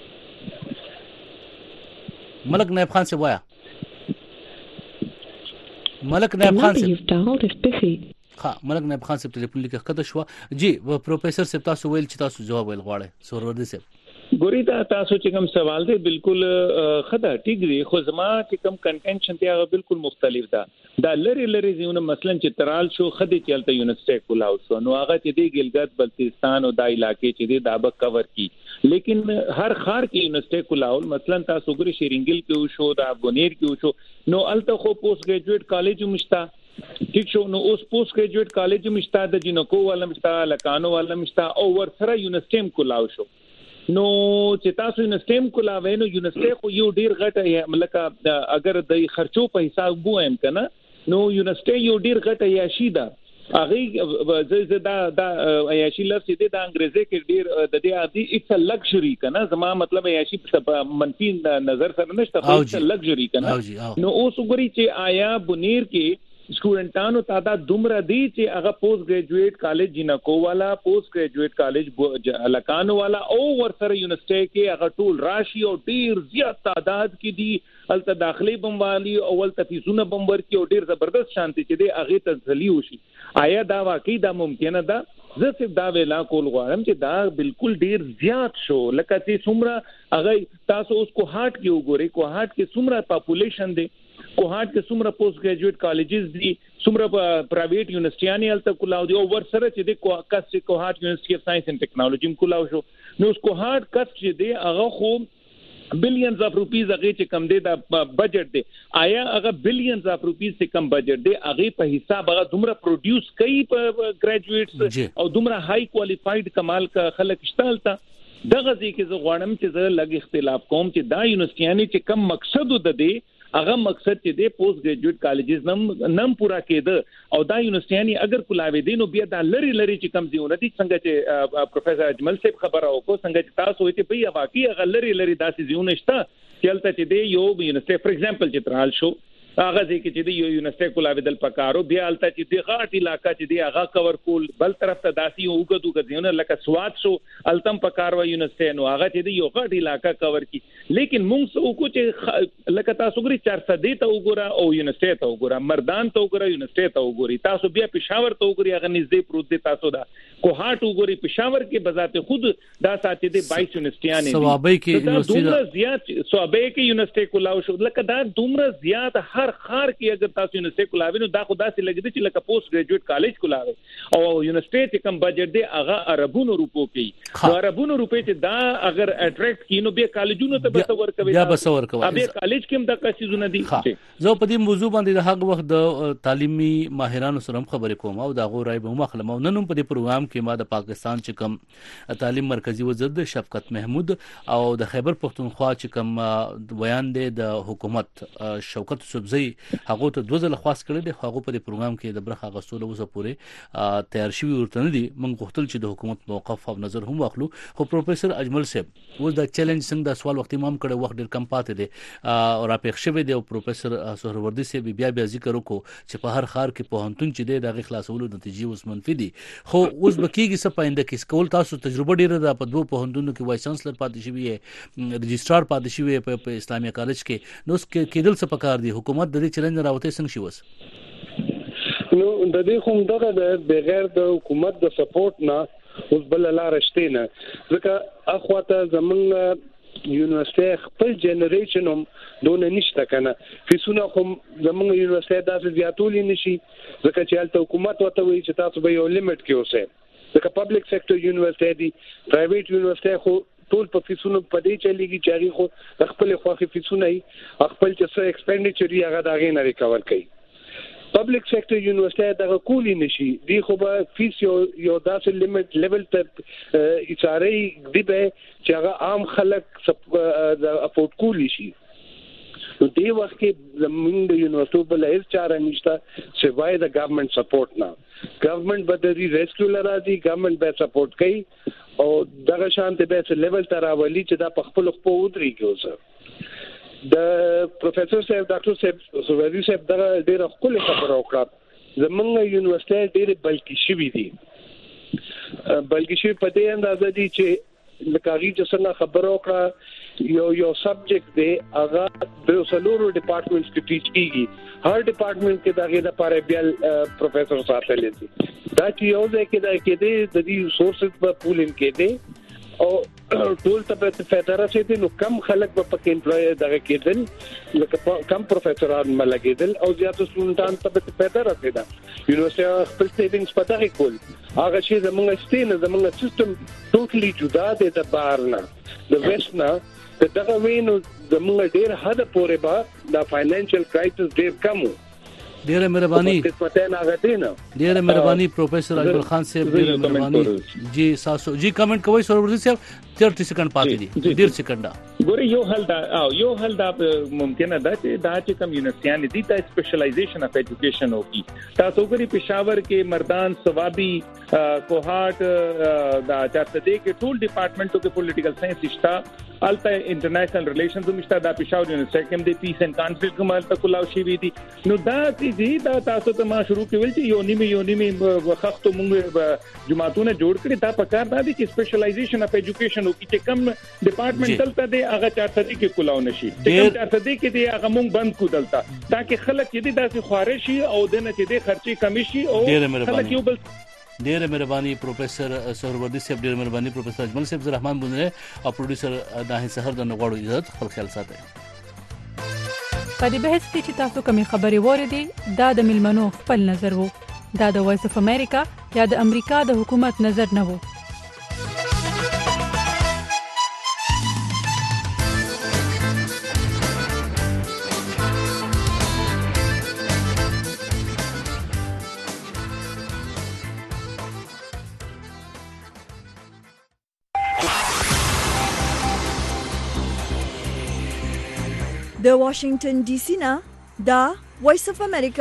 صاحب ملک نائب خان صاحب وایا ملک نائب خان صاحب ملک نائب خان صاحب ټلیفون لیکه کده شو جی پروفیسور صاحب تاسو ویل چې تاسو جواب ویل غواړئ سروردي صاحب ګوري دا تاسو چې کوم سوال دی بالکل خدا ټیک دی خو زما چې کوم کنټنشن دی هغه بالکل مختلف ده دا لری زیونه مثلا چې ترال شو خدي چلته یونیورسيټي کولاو شو نو هغه چې دی ګلګت بلتستان او د علاقې چې دی دا به کور کی لیکن هر خار کې یونیورسيټي کولاو مثلا تاسو ګوري شیرینګل کې شو دا افغانیر کې شو نو الته خو پوسټ ګریجویټ کالج مشتا ٹھیک شو نو اوس پوسټ ګریجویټ کالج مشتا د جنکو والا مشتا لکانو والا مشتا او ورسره یونیورسيټي کولاو شو نو چې تاسو یونیورسيټي کولاوي نو یونیورسيټي خو یو ډیر غټه ملکه اگر د خرچو په حساب ووایم کنه نو یونیورسيټي یو ډیر غټه یاشي ده هغه دا عیاشي لفظ دې د انګریزي کې ډیر د دې عادي اټس ا لگژري کنه زما مطلب عیاشي په منفي نظر سره نشته خو اټس ا لگژري کنه نو اوس وګورئ چې آیا بنیر کې سټوډنټانو تعداد دومره دي چې هغه پوسټ ګریجویټ کالج جنکو والا پوسټ ګریجویټ کالج لکانو والا او ورسره یونیورسيټي کې هغه ټول راشي او ډیر زیات تعداد کې دي الته داخلي بموالي او ولته فیسونه بمور کې او ډیر زبردست شانتي چې دی هغه تسلی وشي آیا دا واقعي دا ممکنه ده زه صرف دا ویلا کول غواړم چې دا بالکل ډیر زیات شو لکه چې څومره هغه تاسو اوس کو هارت کې وګورئ کو هارت کې څومره پاپولیشن دی کوهات کې څومره پوسټ ګریجویټ کالجز دي څومره پرایویټ یونیورسيټیانې الته کولاو دي او ورسره چې د کس کوهات یونیورسيټي اف ساينس اند ټیکنالوژي کولاو شو نو اس کوهات کس چې دی هغه خو بلینز اف روپیز هغه چې کم دی دا بجټ دی آیا هغه بلینز اف روپیز سے کم بجټ دی هغه په حساب هغه دومره پروډوس کوي په ګریجویټس او دومره هاي کوالیفاید کمال کا خلک شتالتا دغه ځکه زه غواړم چې زه لږ اختلاف کوم چې دا یونیورسيټیانې چې کم مقصد د دې هغه مقصد چې د پوسټ ګریجویټ کالجز نم پورا کېده او دا یونیورسيټیانې اگر کولاوي دي نو بیا دا لری چې کم ځونه دي څنګه چې پروفیسور اجمل صاحب خبره وکړو څنګه چې تاسو وایي په یا واقعي هغه لری داسې ځونه شته چې البته چې دی یو یونیورسيټي فور ایگزامپل چې ترال شو هغه ځکه چې دی یو یونیورسيټي کولاوي دل پکارو بیا البته چې دی غاټ علاقہ چې دی هغه کور کول بل طرف ته داسي یو وګدو ځونه لکه سواد شو التم پکارو یونیورسيټي نو هغه چې دی یو غاټ علاقہ کور کی لیکن موږ سو کو چې لکه تاسو ګوري 400 ته وګوره او یونیورسيټي ته وګوره مردان ته وګوره یونیورسيټي ته وګوري تاسو بیا پېښور ته وګوري هغه نږدې پروت دي تاسو دا کوهات وګوري پېښور کې بذات خود دا ساتي دي 22 یونیورسيټیانې ثوابي کې دومره زیات ثوابي کې یونیورسيټي کولاو شو لکه دا دومره زیات هر خار کې اگر تاسو یونیورسيټي کولاوي نو دا خدا سي لګیږي چې لکه پوسټ ګریجویټ کالج کولاوي او یونیورسيټي کم بجټ دی هغه عربونو روپو کې نو عربونو روپې چې دا اگر اټریکټ کینو بیا کالجونو ته بسور کوي بیا بسور کوي بیا کالج کې هم دا کسيزونه دي زه په دې موضوع باندې د هغه وخت د تعلیمي ماهرانو سره خبرې کوم او دا غو راي به مخلم او نن په دې پروګرام کې ما د پاکستان چې کوم تعلیم مرکزی وزیر شفقت محمود او د خیبر پختونخوا چې کوم بیان دی د حکومت شوکت صوبزی هغه ته دوزل خاص کړی دی هغه په دې پروګرام کې د برخه غسول اوسه پورې تیار شوی ورته نه دي موږ غوښتل چې د حکومت موقف او نظر هم واخلو خو پروفیسور اجمل صاحب و دا چیلنج څنګه د سوال وخت امام کړه وخت ډیر کم پاتې دی او را پېښ شوی دی او پروفیسور سهروردی صاحب بیا ذکر وکړو چې په هر خار کې په هنتون چې دی د خلاصولو نتیجې اوس منفي دي خو اوس بکیږي څه پاینده کې سکول تاسو تجربه ډیره ده په دوه په هندونو کې وایس چانسلر پاتې شوی رجسترار پاتې شوی په اسلامي کالج کې نو کېدل څه پکار دي حکومت د دې چیلنج راوته څنګه شي وس نو د دې کوم دغه بغیر د حکومت د سپورټ نه اوس بل لار شته نه ځکه اخواته زمونږ یونیورسيټي خپل جنریشن هم دونه نشته کنه فیسونه هم زمونږ یونیورسيټي داسې زیاتولې نشي ځکه چې الته حکومت وته وایي چې تاسو به یو لیمټ کې اوسئ ځکه پبلک سېکټر یونیورسيټي دي پرایویټ یونیورسيټي خو ټول په فیسونو په دې چلیږي چې هغه خو خپل خواخي فیسونه یې خپل چې څه ایکسپینډیچر یې هغه داغې نه ریکور کوي پبلک سېکټر یونیورسيټي دغه کولی نشي دی خو به فیس یو داسې لیمټ لیول ته اشاره دی به چې هغه عام خلک افورد کولی شي نو دې وخت کې زموږ د یونیورسيټي بل هیڅ چاره نشته سوای د ګورنمنت سپورټ نه ګورنمنت به د ریسکیو لراځي ګورنمنت به سپورټ کوي او دغه شانته به لیول تر راولي چې دا په خپل خپل ودرېږي اوسه د پروفیسور صاحب ډاکټر صاحب سوویدي صاحب دا ډېر خپل خبره وکړه زمونږ یونیورسيټي ډېر بلکې شوی دي بلکې شوی په دې اندازه دي چې لکاري چې څنګه خبره وکړه یو سبجیکټ دی هغه د سلورو ډپارټمنټس کې ټیچ کیږي هر ډپارټمنټ کې دغه لپاره بیا پروفیسور ساتل دي دا چې یو ځای کې دا کې دي د دې سورسز په پولین کې دي او ټول ته په فدراسي نو کم خلک په پکې امپلوي دغه کېدل لکه کم پروفیسوران ملګیدل او زیات سټوډنټان ته په فدراسي دا یونیورسيټي خپل سیوینګز پته کول هغه چې زموږ ستینه زموږ سیستم ټوټلی جدا دی د بهر نه د ویسټ نه دغه وینو زموږ ډیر حد پورې با د فاینانشل کرایسس ډیر کم ډیره مهرباني قسمته نه غدینه ډیره مهرباني پروفیسور اجمل خان صاحب ډیره مهرباني جی ساسو جی کمنټ کوي سروردي صاحب 30 سکند پاتې دي 1.5 سکند ګوري یو حل دا ممکنه ده چې کم یونیورسيټیان دي ته سپیشلایزیشن اف ایجوکیشن وکي تاسو ګوري پېښور کې مردان ثوابي کوهاټ دا چارته دي کې ټول ډپارټمنټو کې پولیټیکل ساينس شتا الته انټرنیشنل ریلیشنز مشته دا پېښور یونیورسيټي کې د پیس اینڈ کانفلکټ کومه ته کولاو شي وي دي نو دا چې دا تاسو ته ما شروع کول چې یو نیمه وخت مونږ جماعتونه جوړ کړی دا پکار دا دي چې سپیشلایزیشن اف ایجوکیشن وکي چې کم ډپارټمنټل ته دي هغه چارته دي کې کولاو نشي چې کم چارته دي کې دي هغه مونږ بند کو دلته ترڅو خلک دې داسې خوارشي او دنه چې دې خرچي کمی شي او خلک یو بل ډیره مهرباني پروفیسور سروردي صاحب ډیره مهرباني پروفیسور اجمل صاحب رحمان بونره او پروډوسر داهي سحر د نغواړو عزت خپل خیال ساتي په دې بحث کې چې تاسو کومې خبرې وریدي دا د ملمنو خپل نظر وو دا د وایس اف امریکا یا د امریکا د حکومت نظر نه وو د واشنگټن ډي سي نه دا وایس اف امریکا